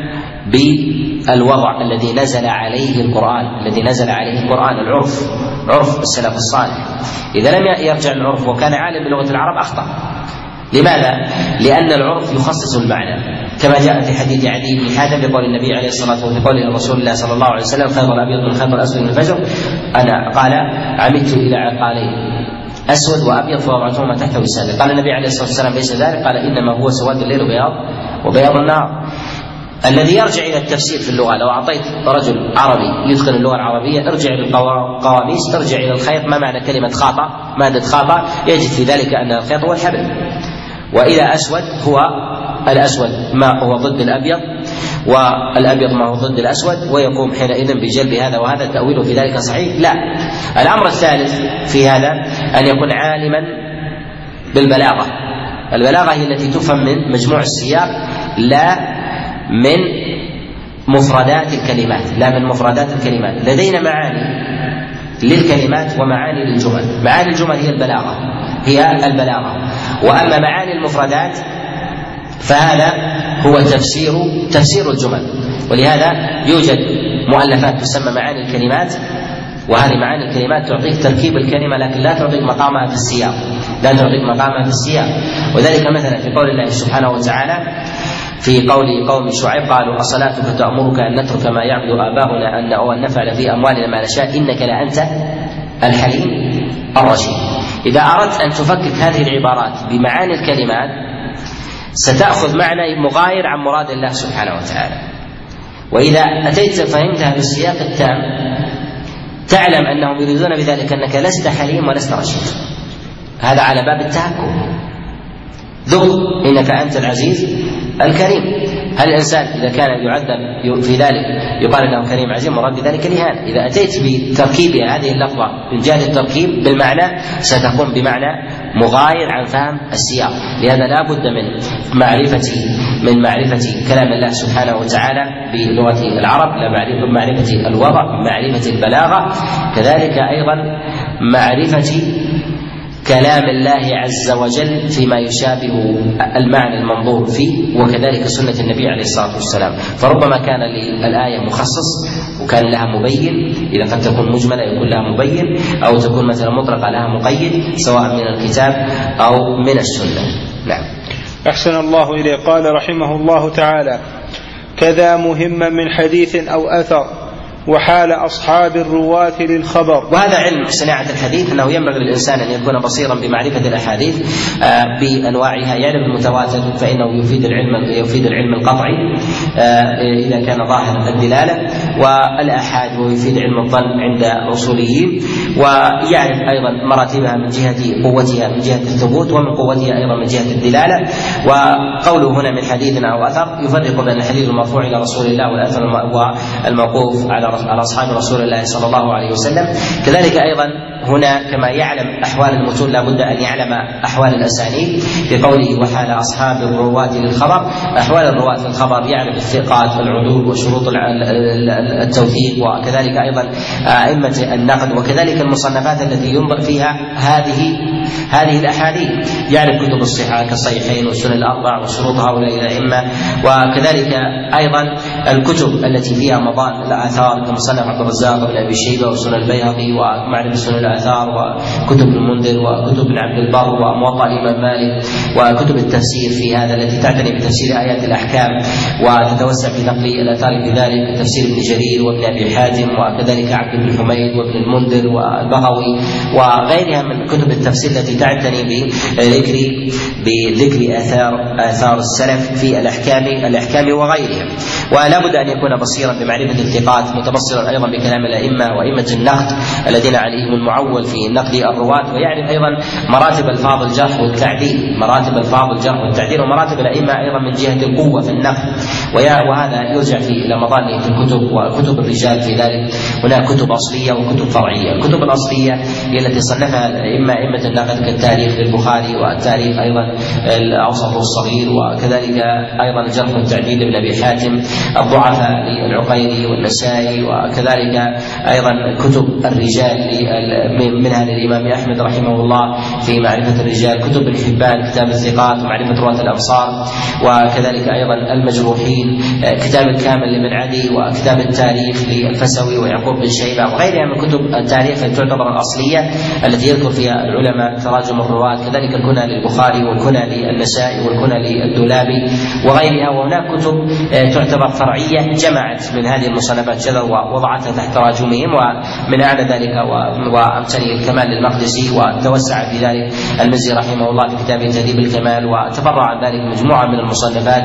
بالوضع الذي نزل عليه القرآن، عرف السلف الصالح. إذا لم يرجع العرف وكان عالم بلغة العرب أخطأ. لماذا؟ لأن العرف يخصص المعنى، كما جاء في حديث عدي بن حاتم بقول النبي عليه الصلاة والسلام في قول رسول الله صلى الله عليه وسلم: خيط الأبيض من خيط الأسود من الفجر. أنا قال: عمدت إلى عقالين أسود وأبيض فوضعتهما تحت وسادة. قال النبي عليه الصلاة والسلام: ليس ذلك. قال: إنما هو سواد الليل وبياض النهار. الذي يرجع إلى التفسير في اللغة، لو أعطيت رجل عربي يتقن اللغة العربية ارجع إلى القواميس، ترجع إلى الخيط، ما معنى كلمة خاطة، مادة خاطة، يجد في ذلك أن الخيط هو الحبل. وإلى أسود هو الأسود ما هو ضد الأبيض، والأبيض ما هو ضد الأسود، ويقوم حينئذ بجلب هذا وهذا. التأويل في ذلك صحيح؟ لا. الأمر الثالث في هذا أن يكون عالما بالبلاغة. البلاغة هي التي تفهم من مجموع السياق لا من مفردات الكلمات. لدينا معاني للكلمات ومعاني للجمل. معاني الجمل هي البلاغة، وأما معاني المفردات فهذا هو تفسير الجمل. ولهذا يوجد مؤلفات تسمى معاني الكلمات، وهذه معاني الكلمات تعطيك تركيب الكلمة لكن لا تعطيك مقامها في السياق. وذلك مثلا في قول الله سبحانه وتعالى في قول قوم شعيب: قالوا أصلاتك تأمرك أن نترك ما يعبد آباؤنا أو أن نفعل في أموالنا ما نشاء إنك لأنت الحليم الرشيد. إذا أردت أن تفكك هذه العبارات بمعاني الكلمات ستأخذ معنى مغاير عن مراد الله سبحانه وتعالى. وإذا أتيت فهمتها بالسياق التام تعلم أنهم يريدون بذلك أنك لست حليم ولست رشيد. هذا على باب التهكم. ذق إنك أنت العزيز الكريم. هل الإنسان إذا كان يعذب في ذلك يقال أنه كريم عزيز؟ مراد بذلك الإهانة. إذا أتيت بتركيبها هذه اللفظة من جهة التركيب بالمعنى ستكون بمعنى مغاير عن فهم السياق. لهذا لا بد من معرفة كلام الله سبحانه وتعالى بلغة العرب، معرفة الوضع، معرفة البلاغة، كذلك أيضا معرفة كلام الله عز وجل فيما يشابه المعنى المنظور فيه، وكذلك سنة النبي عليه الصلاة والسلام. فربما كان للآية مخصص وكان لها مبين، إذا قد تكون مجملة يكون لها مبين، أو تكون مثلا مطلقة لها مقيد سواء من الكتاب أو من السنة. نعم. أحسن الله إليه. قال رحمه الله تعالى: كذا مهما من حديث أو أثر، وحال أصحاب الرواة للخبر. وهذا علم صناعة الحديث، أنه ينبغي للإنسان أن يكون بصيرا بمعرفة الأحاديث بأنواعها. يعرف المتواتر فإنه يفيد العلم القطعي إذا كان ظاهر الدلالة، والآحاد ويفيد علم الظن عند الأصوليين، ويعرف أيضا مراتبها من جهة قوتها من جهة الثبوت، ومن قوتها أيضا من جهة الدلالة. وقوله هنا من حديث أو أثر يفرق بين الحديث المرفوع إلى رسول الله والأثر والموقوف على أصحاب رسول الله صلى الله عليه وسلم. كذلك أيضا هنا كما يعلم أحوال المتون لا بد أن يعلم أحوال الأسانيد، بقوله وحال أصحاب الرواة للخبر. أحوال الرواة في الخبر يعرف الثقات والعدول وشروط التوثيق، وكذلك أيضا أئمة النقد، وكذلك المصنفات التي ينظر فيها هذه الأحاديث. يعرف كتب الصحة كالصحيحين والسنن الأربع وشروط هؤلاء الأئمة، وكذلك أيضا الكتب التي فيها مضان الآثار كمصنف عبد الرزاق بن أبي شيبة وسنن البيهقي ومعرفة سنن الآثار وكتب المنذر وكتب ابن عبد البر وموطأ الإمام مالك، وكتب التفسير في هذا التي تعتني بتفسير آيات الأحكام وتتوسع في نقل الآثار في ذلك، تفسير ابن جرير وابن أبي حاتم، وكذلك عبد بن حميد وابن المنذر والبغوي وغيرها من كتب التفسير التي تعتني بذكر آثار السلف في الأحكام وغيرها. ولا بد أن يكون بصيرا بمعرفة الثقات، متبصرا أيضا بكلام الأئمة وأئمة النقد الذين عليهم المعول في نقد الرواة، ويعرف أيضا مراتب ألفاظ الجرح والتعديل ومراتب الأئمة أيضا من جهة القوة في النقد. وهذا يرجع إلى مظانة الكتب وكتب الرجال في ذلك. هناك كتب أصلية وكتب فرعية. الكتب الأصلية هي التي صنفها أئمة النقد كالتاريخ للبخاري، والتاريخ أيضا الأوسط والصغير، وكذلك أيضا الجرح والتعديل لابن أبي حاتم، الضعفاء للعقيلي والنسائي، وكذلك أيضا كتب الرجال منها للإمام أحمد رحمه الله في معرفة الرجال، كتب ابن حبان كتاب الثقات ومعرفة رواة الأبصار، وكذلك أيضا المجروحين، كتاب الكامل لابن عدي، وكتاب التاريخ للفسوي ويعقوب بن شيبة وغيرها من كتب التاريخ التي تعتبر الأصلية التي يذكر فيها العلماء تراجم الرواة، كذلك الكنى للبخاري والكنى للنسائي والكنى للدولابي وغيرها. وهناك كتب تعتبر فرعية جمعت من هذه المصنفات جذر ووضعتها تحت تراجمهم، ومن أعلى ذلك وأمثله الكمال للمقدسي، وتوسع في ذلك المزي رحمه الله في كتابه تهذيب الكمال، وتفرع عن ذلك مجموعة من المصنفات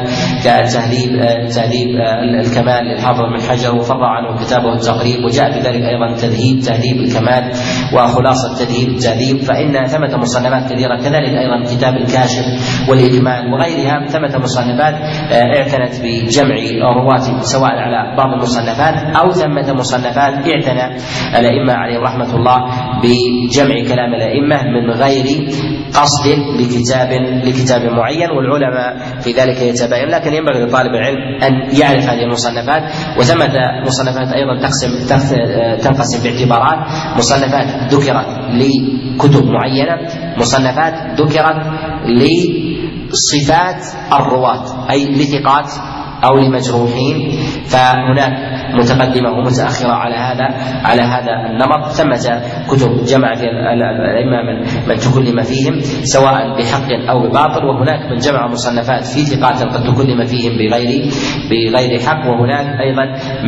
كتهذيب الكمال للحافظ بن حجر، وفرع عنه كتابه التقريب، وجاء في ذلك أيضا تهذيب الكمال وخلاصة تهذيب. فإن ثمة مصنفات كثيرة، كذلك أيضا كتاب الكاشف والإكمال وغيرها، ثمة مصنفات اعتنت بجمع رواة سواء على بعض المصنفات أو ثمة مصنفات اعتنى الأئمة عليهم رحمة الله بجمع كلام الأئمة من غير قصد لكتاب معين، والعلماء في ذلك يتباين. لكن ينبغي لطالب العلم أن يعرف هذه المصنفات. وثمة مصنفات أيضا تنقسم باعتبارات: مصنفات ذكرت لكتب معينة، مصنفات ذكرت لصفات الرواة أي لثقات أو لمجروحين، فهناك متقدمة ومتأخرة على هذا النمط. ثمة كتب جمع في الأئمة من تكلم فيهم سواء بحق أو بباطل، وهناك من جمع مصنفات في ثقات قد تكلم فيهم بغير حق، وهناك أيضا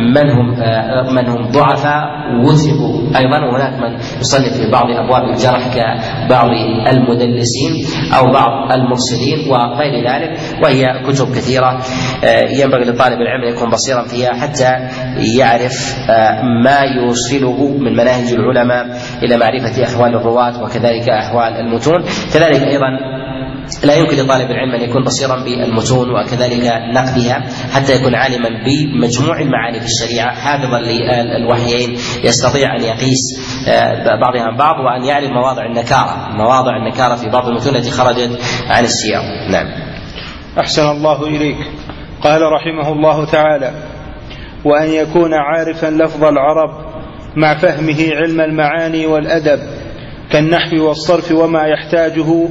من هم ضعفاء وثقوا أيضا، وهناك من يصنف في بعض أبواب الجرح كبعض المدلسين أو بعض المرسلين وغير ذلك. وهي كتب كثيرة ينبغي لطالب العلم أن يكون بصيرا فيها حتى يعرف ما يوصله من مناهج العلماء إلى معرفة أحوال الرواة وكذلك أحوال المتون. كذلك أيضا لا يمكن لطالب العلم أن يكون بصيرا بالمتون وكذلك نقدها حتى يكون عالما بمجموع المعاني في الشريعة، حافظا للوحيين، يستطيع أن يقيس بعضها عن بعض، وأن يعرف مواضع النكارة في بعض المتون التي خرجت عن السياق. نعم. أحسن الله إليك. قال رحمه الله تعالى: وأن يكون عارفا لفظ العرب مع فهمه علم المعاني والأدب كالنحو والصرف وما يحتاجه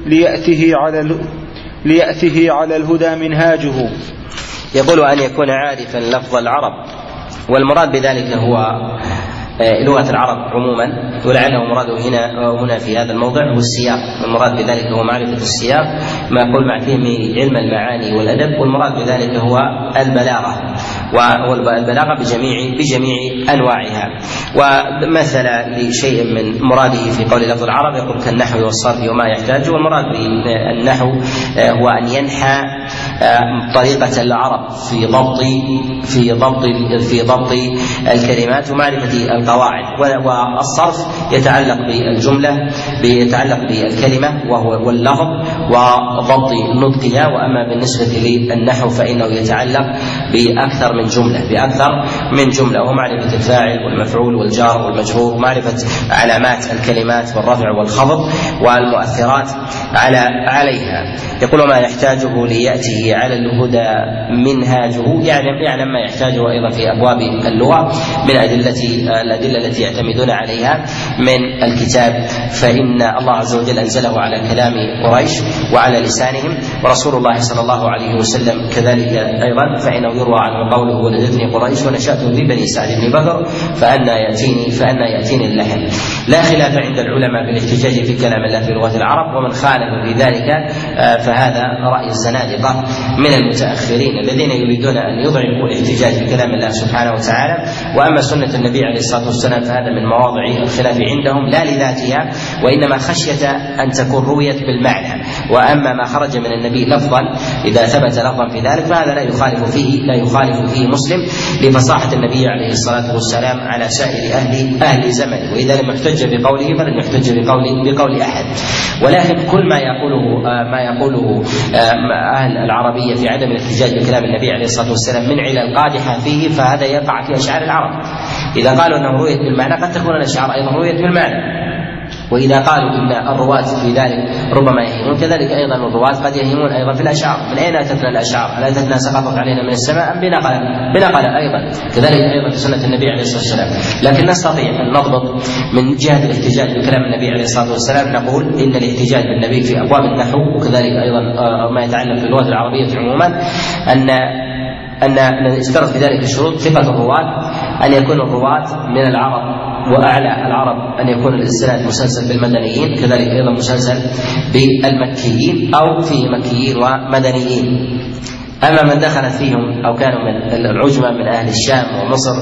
ليأته على الهدى منهاجه. يقول أن يكون عارفا لفظ العرب، والمراد بذلك هو لغة العرب عموما، ولعله مراده هنا في هذا الموضع هو السياق. المراد بذلك هو معرفة السياق، ما يقول مع فهم علم المعاني والأدب، والمراد بذلك هو البلاغة، والبلاغة بجميع أنواعها. ومثل لشيء من مراده في قول لفظ العرب يقول كالنحو والصرف وما يحتاجه. والمراد بالنحو هو أن ينحى طريقة العرب في ضبط الكلمات ومعرفة القواعد. والصرف يتعلق بالجملة، يتعلق بالكلمة وهو واللفظ وضبط نطقها. وأما بالنسبة للنحو فإنه يتعلق بأكثر من جملة ومعرفة الفاعل والمفعول والجار والمجرور، ومعرفة علامات الكلمات والرفع والخفض والمؤثرات عليها. يقول ما يحتاجه ليأته على الهدى منهاجه، يعلم ما يحتاجه أيضا في أبواب اللغة من الأدلة التي يعتمدون عليها من الكتاب، فإن الله عز وجل أنزله على كلام قريش وعلى لسانهم، ورسول الله صلى الله عليه وسلم كذلك أيضا، فإنه يروى عنه قوله ولدتني قريش ونشأت في بني سعد بن بكر فأنا يأتيني اللحم. لا خلاف عند العلماء بالاحتجاج في كلام الله في لغة العرب، ومن خالف في ذلك فهذا رأي الزنادقة من المتأخرين الذين يريدون أن يضعفوا الاحتجاج في كلام الله سبحانه وتعالى. وأما سنة النبي عليه الصلاة والسلام فهذا من مواضع الخلاف عندهم لا لذاتها، وإنما خشية أن تكون رويت بالمعنى. وأما ما خرج من النبي لفظا إذا ثبت لفظا في ذلك فهذا لا يخالف فيه مسلم لفصاحة النبي عليه الصلاة والسلام على سائر أهل زمنه. وإذا لم يحتج بقوله فلن يحتج بقول أحد. ولكن كل ما يقوله أهل العربية في عدم الاحتجاج بكلام النبي عليه الصلاة والسلام من علل قادحة فيه، فهذا يقع في أشعار العرب. إذا قالوا أنه رويت بالمعنى قد تكون الأشعار أيضا رويت بالمعنى، وإذا قالوا إن الرواة في ذلك ربما يهيمون، كذلك أيضا الرواة قد يهيمون أيضا في الأشعار. من أين أتتنا الأشعار؟ هل أتتنا سقطت علينا من السماء أم بنقل أيضا؟ كذلك أيضا في سنة النبي عليه الصلاة والسلام. لكن نستطيع أن نضبط من جهة الاحتجاج بكلام النبي عليه الصلاة والسلام، نقول إن الاحتجاج بالنبي في أبواب النحو وكذلك أيضا ما يتعلق باللغة العربية عموما أن نشترط في ذلك الشروط: ثقة الرواة، أن يكون الرواة من العرب وأعلى العرب أن يكون الإسناد مسلسل بالمدنيين، كذلك أيضا مسلسل بالمكيين أو فيه مكيين ومدنيين. أما من دخلت فيهم أو كانوا من العجمة من أهل الشام ومصر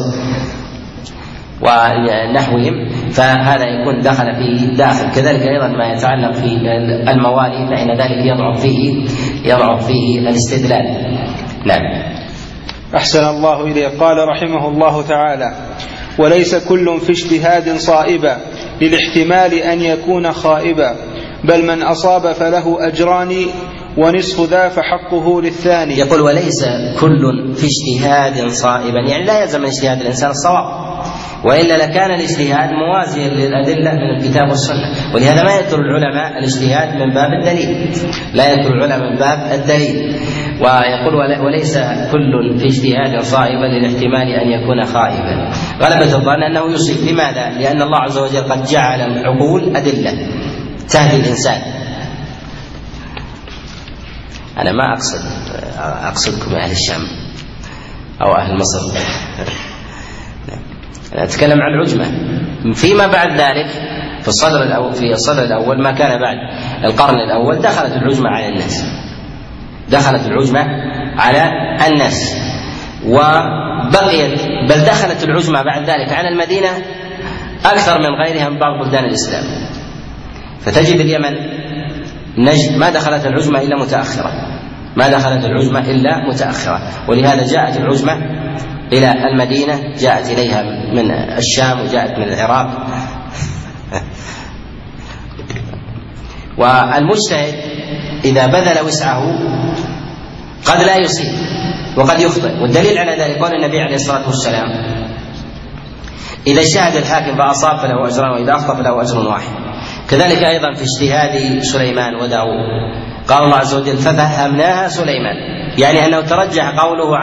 ونحوهم فهذا يكون دخل فيه داخل. كذلك أيضا ما يتعلق في الموالي فإن ذلك يضعف فيه الاستدلال. نعم. أحسن الله إليه. قال رحمه الله تعالى: وليس كل في اجتهاد صائبا للاحتمال أن يكون خائبا، بل من أصاب فله أجران ونصف ذا فحقه للثاني. يقول: وليس كل في اجتهاد صائبا، يعني لا يلزم اجتهاد الإنسان الصواب، وإلا لكان الاجتهاد موازيا للأدلة من الكتاب والسنة. ولهذا ما يذكر العلماء الاجتهاد من باب الدليل، لا يذكر العلماء من باب الدليل. ويقول: وليس كل في اجتهاد صائبا للاحتمال أن يكون خائبا. غلبة الظن أنه يصيب. لماذا؟ لأن الله عز وجل قد جعل العقول أدلة تهدي الإنسان. أنا ما أقصدكم أهل الشام أو أهل مصر، أتكلم عن العجمة. فيما بعد ذلك في الصدر الأول ما كان بعد القرن الأول دخلت العجمة على الناس، وبقيت بل دخلت العجمة بعد ذلك على المدينة أكثر من غيرها من بعض بلدان الإسلام. فتجد اليمن نجد ما دخلت العجمة إلا متأخرة، ولهذا جاءت العجمة إلى المدينة، جاءت إليها من الشام وجاءت من العراق. والمجتهد إذا بذل وسعه قد لا يصيب وقد يخطئ، والدليل على ذلك قول النبي عليه الصلاة والسلام: إذا اجتهد الحاكم فأصاب فله أجران وإذا أخطأ فله أجر واحد. كذلك أيضا في اجتهاد سليمان وداود قال الله عز وجل: ففهمناها سليمان، يعني أنه ترجح قوله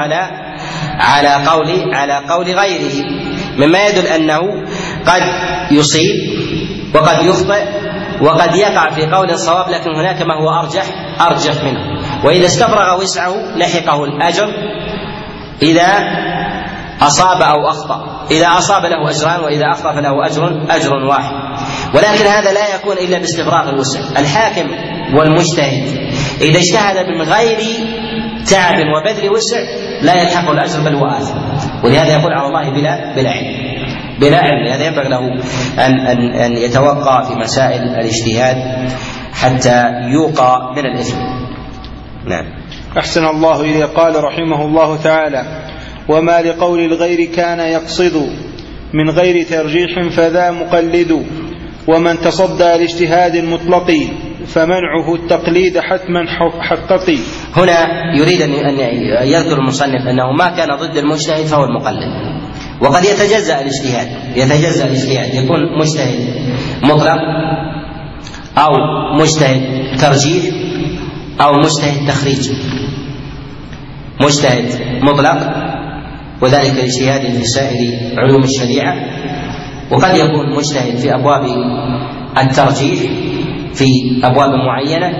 على قول غيره، مما يدل أنه قد يصيب وقد يخطئ وقد يقع في قول الصواب، لكن هناك ما هو أرجح منه. وإذا استفرغ وسعه لحقه الأجر إذا أصاب أو أخطأ، إذا أصاب له أجران وإذا أخطأ فله أجر واحد. ولكن هذا لا يكون إلا باستفراغ الوسع. الحاكم والمجتهد إذا اجتهد من غير تعب وبذل وسع لا يلحقه الأجر بل هو آثم، ولهذا يقول على الله بلا علم. لهذا ينبغي له أن يتوقع في مسائل الاجتهاد حتى يوقى من الإثم. نعم. أحسن الله إليه. قال رحمه الله تعالى: وما لقول الغير كان يقصد من غير ترجيح فذا مقلد، ومن تصدى لاجتهاد المطلق فمنعه التقليد حتما حققي. هنا يريد أن يذكر المصنف أنه ما كان ضد المجتهد فهو المقلد. وقد يتجزأ الاجتهاد، يكون مجتهد مطلق أو مجتهد ترجيح أو مجتهد تخريج. مجتهد مطلق وذلك الاجتهاد في سائر علوم الشريعة، وقد يكون مجتهد في أبواب الترجيح في أبواب معينة،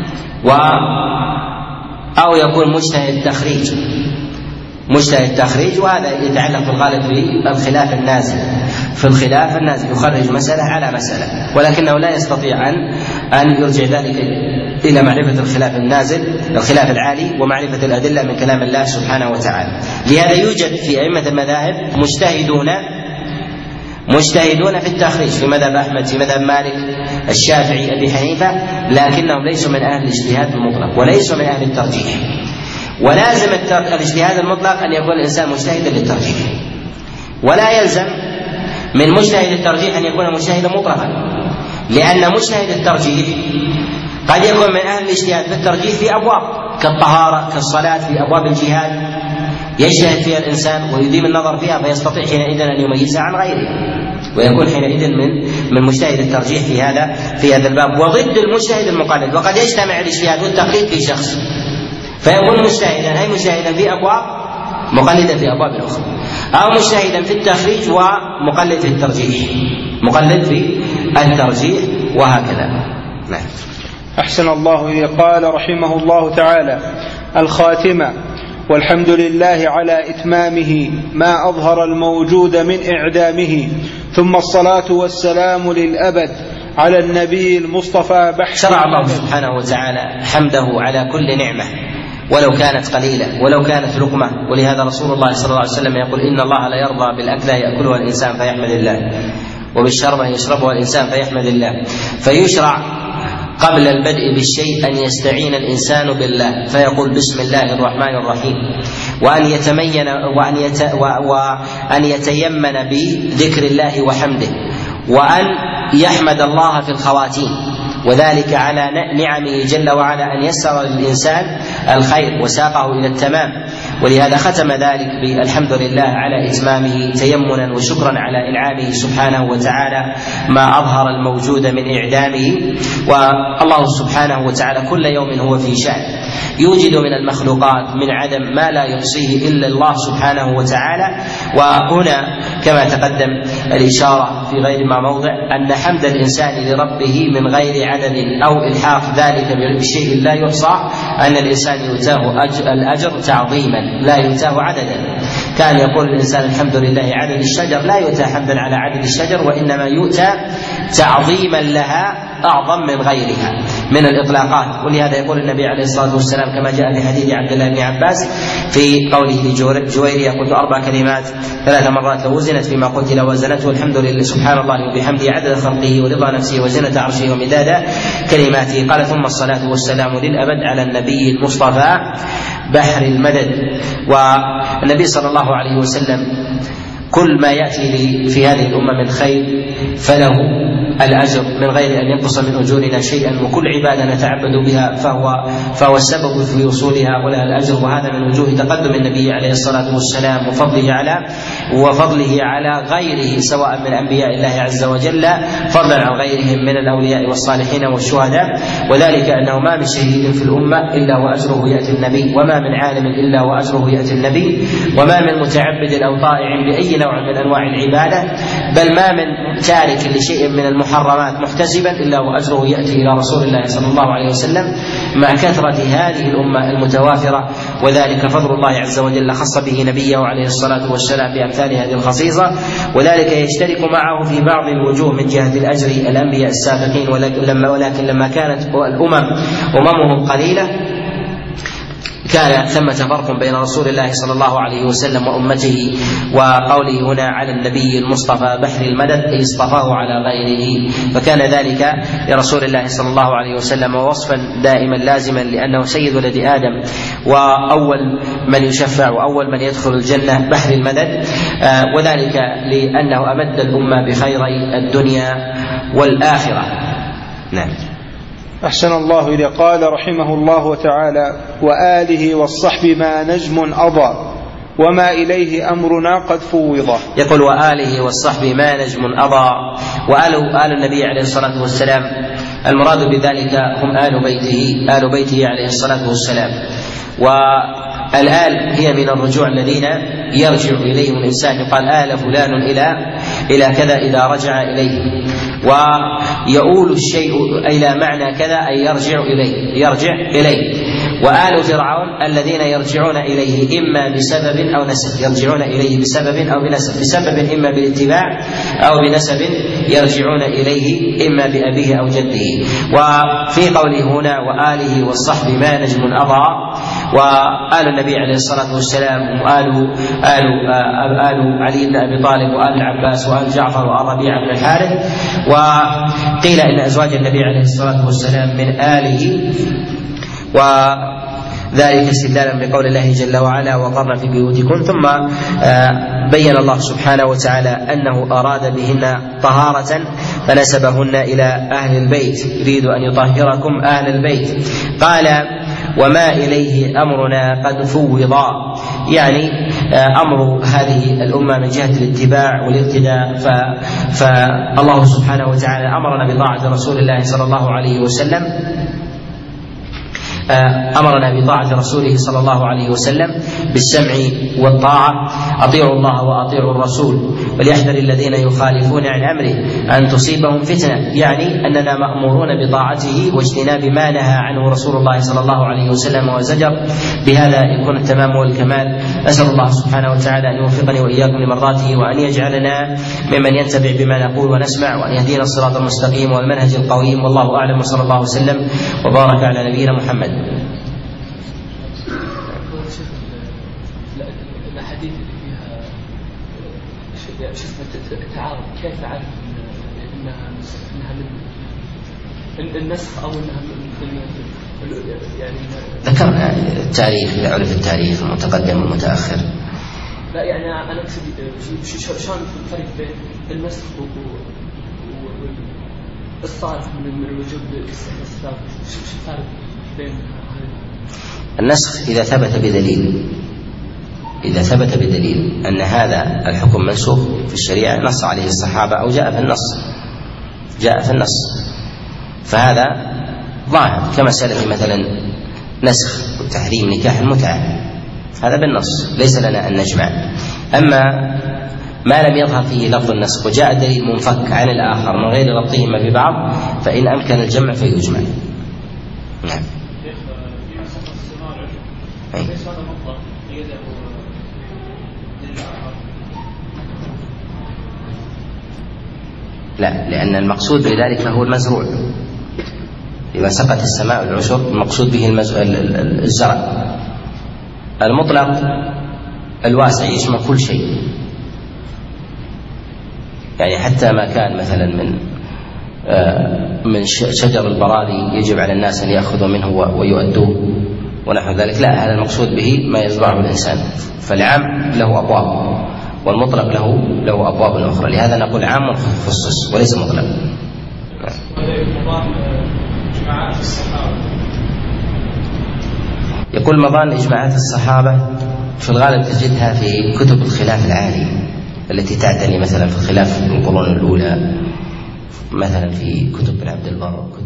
أو يكون مجتهد تخريج، وهذا يتعلق في الغالب بالخلاف النازل. في الخلاف النازل يخرج مسألة على مسألة، ولكنه لا يستطيع أن يرجع ذلك إلى معرفة الخلاف النازل، الخلاف العالي، ومعرفة الأدلة من كلام الله سبحانه وتعالى. لهذا يوجد في أئمة المذاهب مجتهدون في التخريج، في مذهب أحمد، في مذهب مالك، الشافعي، أبي حنيفة، لكنهم ليسوا من أهل الاجتهاد المطلق وليسوا من أهل الترجيح. ولازم الاجتهاد المطلق أن يكون الإنسان مجتهدا للترجيح، ولا يلزم من مجتهد الترجيح أن يكون مجتهدا مطلقا، لأن مجتهد الترجيح قد يكون من أهل الاجتهاد في الترجيح في أبواب كالطهارة، كالصلاة، في أبواب الجهاد يجتهد فيها الإنسان ويديم النظر فيها، فيستطيع حينئذ أن يميزها عن غيره، ويكون حينئذ من مجتهد الترجيح في هذا الباب. وضد المجتهد المقلد، وقد يجتمع الاجتهاد والتقليد في شخص فيكون مجتهدا، أي مجتهدا في أبواب مقلدا في أبواب أخرى، أو مجتهدا في التخريج ومقلد في الترجيح، مقلد في الترجيح وهكذا. نعم. أحسن الله إليه. قال رحمه الله تعالى: الخاتمة: والحمد لله على إتمامه ما أظهر الموجود من إعدامه، ثم الصلاة والسلام للأبد على النبي المصطفى بحر. شرع الله سبحانه وتعالى حمده على كل نعمة ولو كانت قليلة ولو كانت لقمة، ولهذا رسول الله صلى الله عليه وسلم يقول: إن الله لا يرضى بالأكلة يأكلها الإنسان فيحمد الله، وبالشربة يشربها الإنسان فيحمد الله. فيشرع قبل البدء بالشيء أن يستعين الإنسان بالله فيقول: بسم الله الرحمن الرحيم، وأن يتيمن بذكر الله وحمده، وأن يحمد الله في الخواتيم، وذلك على نعمه جل وعلا أن يسر للإنسان الخير وساقه إلى التمام. ولهذا ختم ذلك بالحمد لله على إتمامه تيمنا وشكرا على إنعامه سبحانه وتعالى ما أظهر الموجود من إعدامه. والله سبحانه وتعالى كل يوم هو في شأن، يوجد من المخلوقات من عدم ما لا يحصيه إلا الله سبحانه وتعالى. وهنا كما تقدم الإشارة في غير ما موضع أن حمد الإنسان لربه من غير عدد أو إلحاق ذلك بشيء لا يحصى، أن الإنسان يؤتاه الأجر تعظيما لا يؤتاه عددا. كان يقول الإنسان الحمد لله عدد الشجر، لا يؤتى حمدا على عدد الشجر، وإنما يؤتى تعظيما لها أعظم من غيرها من الإطلاقات. ولهذا يقول النبي عليه الصلاة والسلام كما جاء في حديث عبد الله بن عباس في قوله لجويرية: قلت 4 كلمات 3 مرات لو وزنت فيما قلت لوزنته، الحمد لله سبحان الله وبحمده عدد خلقه ورضا نفسه وزنة عرشه ومداد كلماته. قال: ثم الصلاة والسلام للأبد على النبي المصطفى بحر المدد. والنبي صلى الله عليه وسلم كل ما يأتي في هذه الأمة من خير فله الأجر من غير أن ينقص من أجورنا شيئا، وكل عبادة نتعبد بها فهو السبب في وصولها ولها الأجر. وهذا من وجوه تقدم النبي عليه الصلاة والسلام وفضله على غيره سواء من أنبياء الله عز وجل فضلا عن غيرهم من الأولياء والصالحين والشهداء. وذلك أنه ما من شهيد في الأمة إلا وأجره يأتي النبي، وما من عالم إلا وأجره يأتي النبي، وما من متعبد أو طائع بأي نوع من أنواع العبادة، بل ما من تارك لشيء من المحرمات محتسبا إلا وأجره يأتي إلى رسول الله صلى الله عليه وسلم، مع كثرة هذه الأمة المتوافرة. وذلك فضل الله عز وجل خص به نبيه عليه الصلاة والسلام بأمثال هذه الخصيصة، وذلك يشترك معه في بعض الوجوه من جهة الأجر الأنبياء السابقين. ولكن لما كانت أممهم قليلة كان ثمة فرق بين رسول الله صلى الله عليه وسلم وأمته. وقوله هنا على النبي المصطفى بحر المدد أي اصطفاه على غيره، فكان ذلك لرسول الله صلى الله عليه وسلم وصفا دائما لازما، لأنه سيد ولد آدم وأول من يشفع وأول من يدخل الجنة بحر المدد، وذلك لأنه أمد الأمة بخيري الدنيا والآخرة. نعم. أحسن الله إليه. قال رحمه الله تعالى: وآله والصحب ما نجم أضى وما إليه أمرنا قد فوض. يقول: وآله والصحب ما نجم أضى. وآل النبي عليه الصلاة والسلام المراد بذلك هم آل بيته عليه الصلاة والسلام. والآل هي من الرجوع الذين يرجع إليهم الإنسان، يقال آل فلان إلى كذا إذا رجع إليه، ويؤول الشيء إلى معنى كذا أي يرجع إليه. وآل فرعون الذين يرجعون إليه إما بسبب أو نسب، يرجعون إليه بسبب أو بنسب، بسبب إما بالاتباع أو بنسب يرجعون إليه إما بأبيه أو جده. وفي قوله هنا وآله والصحب ما نجم أضى، وآل النبي عليه الصلاة والسلام آل علي بن أبي طالب وآل العباس وآل جعفر وآل ربيعة بن الحارث. وقيل إن أزواج النبي عليه الصلاة والسلام من آله، وذلك استدلالا بقول الله جل وعلا وقرن في بيوتكن. ثم بين الله سبحانه وتعالى أنه أراد بهن طهارة فنسبهن إلى أهل البيت، يريد أن يطهركم أهل البيت. قال: وما إليه أمرنا قد فوضا، يعني أمر هذه الأمة من جهة الاتباع والاقتداء. فالله سبحانه وتعالى أمرنا بطاعة رسول الله صلى الله عليه وسلم، أمرنا بطاعة رسوله صلى الله عليه وسلم بالسمع والطاعة. أطيعوا الله وأطيعوا الرسول وليحذر الذين يخالفون عن أمره أن تصيبهم فتنة، يعني أننا مأمورون بطاعته واجتناب ما نهى عنه رسول الله صلى الله عليه وسلم وزجر. بهذا يكون التمام والكمال. أسأل الله سبحانه وتعالى أن يوفقني وإياكم لمرضاته، وأن يجعلنا ممن ينتبع بما نقول ونسمع، وأن يهدينا الصراط المستقيم والمنهج القويم. والله أعلم، وصلى الله وسلم وبارك على نبينا محمد. الأحاديث اللي فيها شفت التعارض، كيف أعرف أنها من النسخ أو أنها يعني ذكرنا التاريخ، إذا عرف التاريخ المتقدم والمتأخر. لا يعني أنا أقصد شلون الفرق بين النسخ والصالح من الوجوب الاستحسان، شو الفرق بين النسخ إذا ثبت بدليل أن هذا الحكم منسوخ في الشريعة نص عليه الصحابة أو جاء في النص، فهذا ظاهر. كمسألة مثلا نسخ وتحريم نكاح المتعة، هذا بالنص ليس لنا أن نجمع. أما ما لم يظهر فيه لفظ النسخ وجاء دليل منفك عن الآخر من غير ربطهما ببعض، فإن أمكن الجمع فيجمع. نعم. لا، لأن المقصود بذلك هو المزروع. إذا سقط السماء العشر المقصود به الزرع. المطلق الواسع يشمل كل شيء، يعني حتى ما كان مثلا من شجر البراري يجب على الناس أن يأخذوا منه ويؤدوه ونحو ذلك. لا، هذا المقصود به ما يزرعه الإنسان. فالعام له أبواب والمطلق له أبواب أخرى، لهذا نقول عام خصص وليس مطلق. يقول مضان إجماعات الصحابة في الغالب تجدها في كتب الخلاف العالي التي تعتني مثلا في الخلاف القرون الأولى، مثلا في كتب ابن عبد البر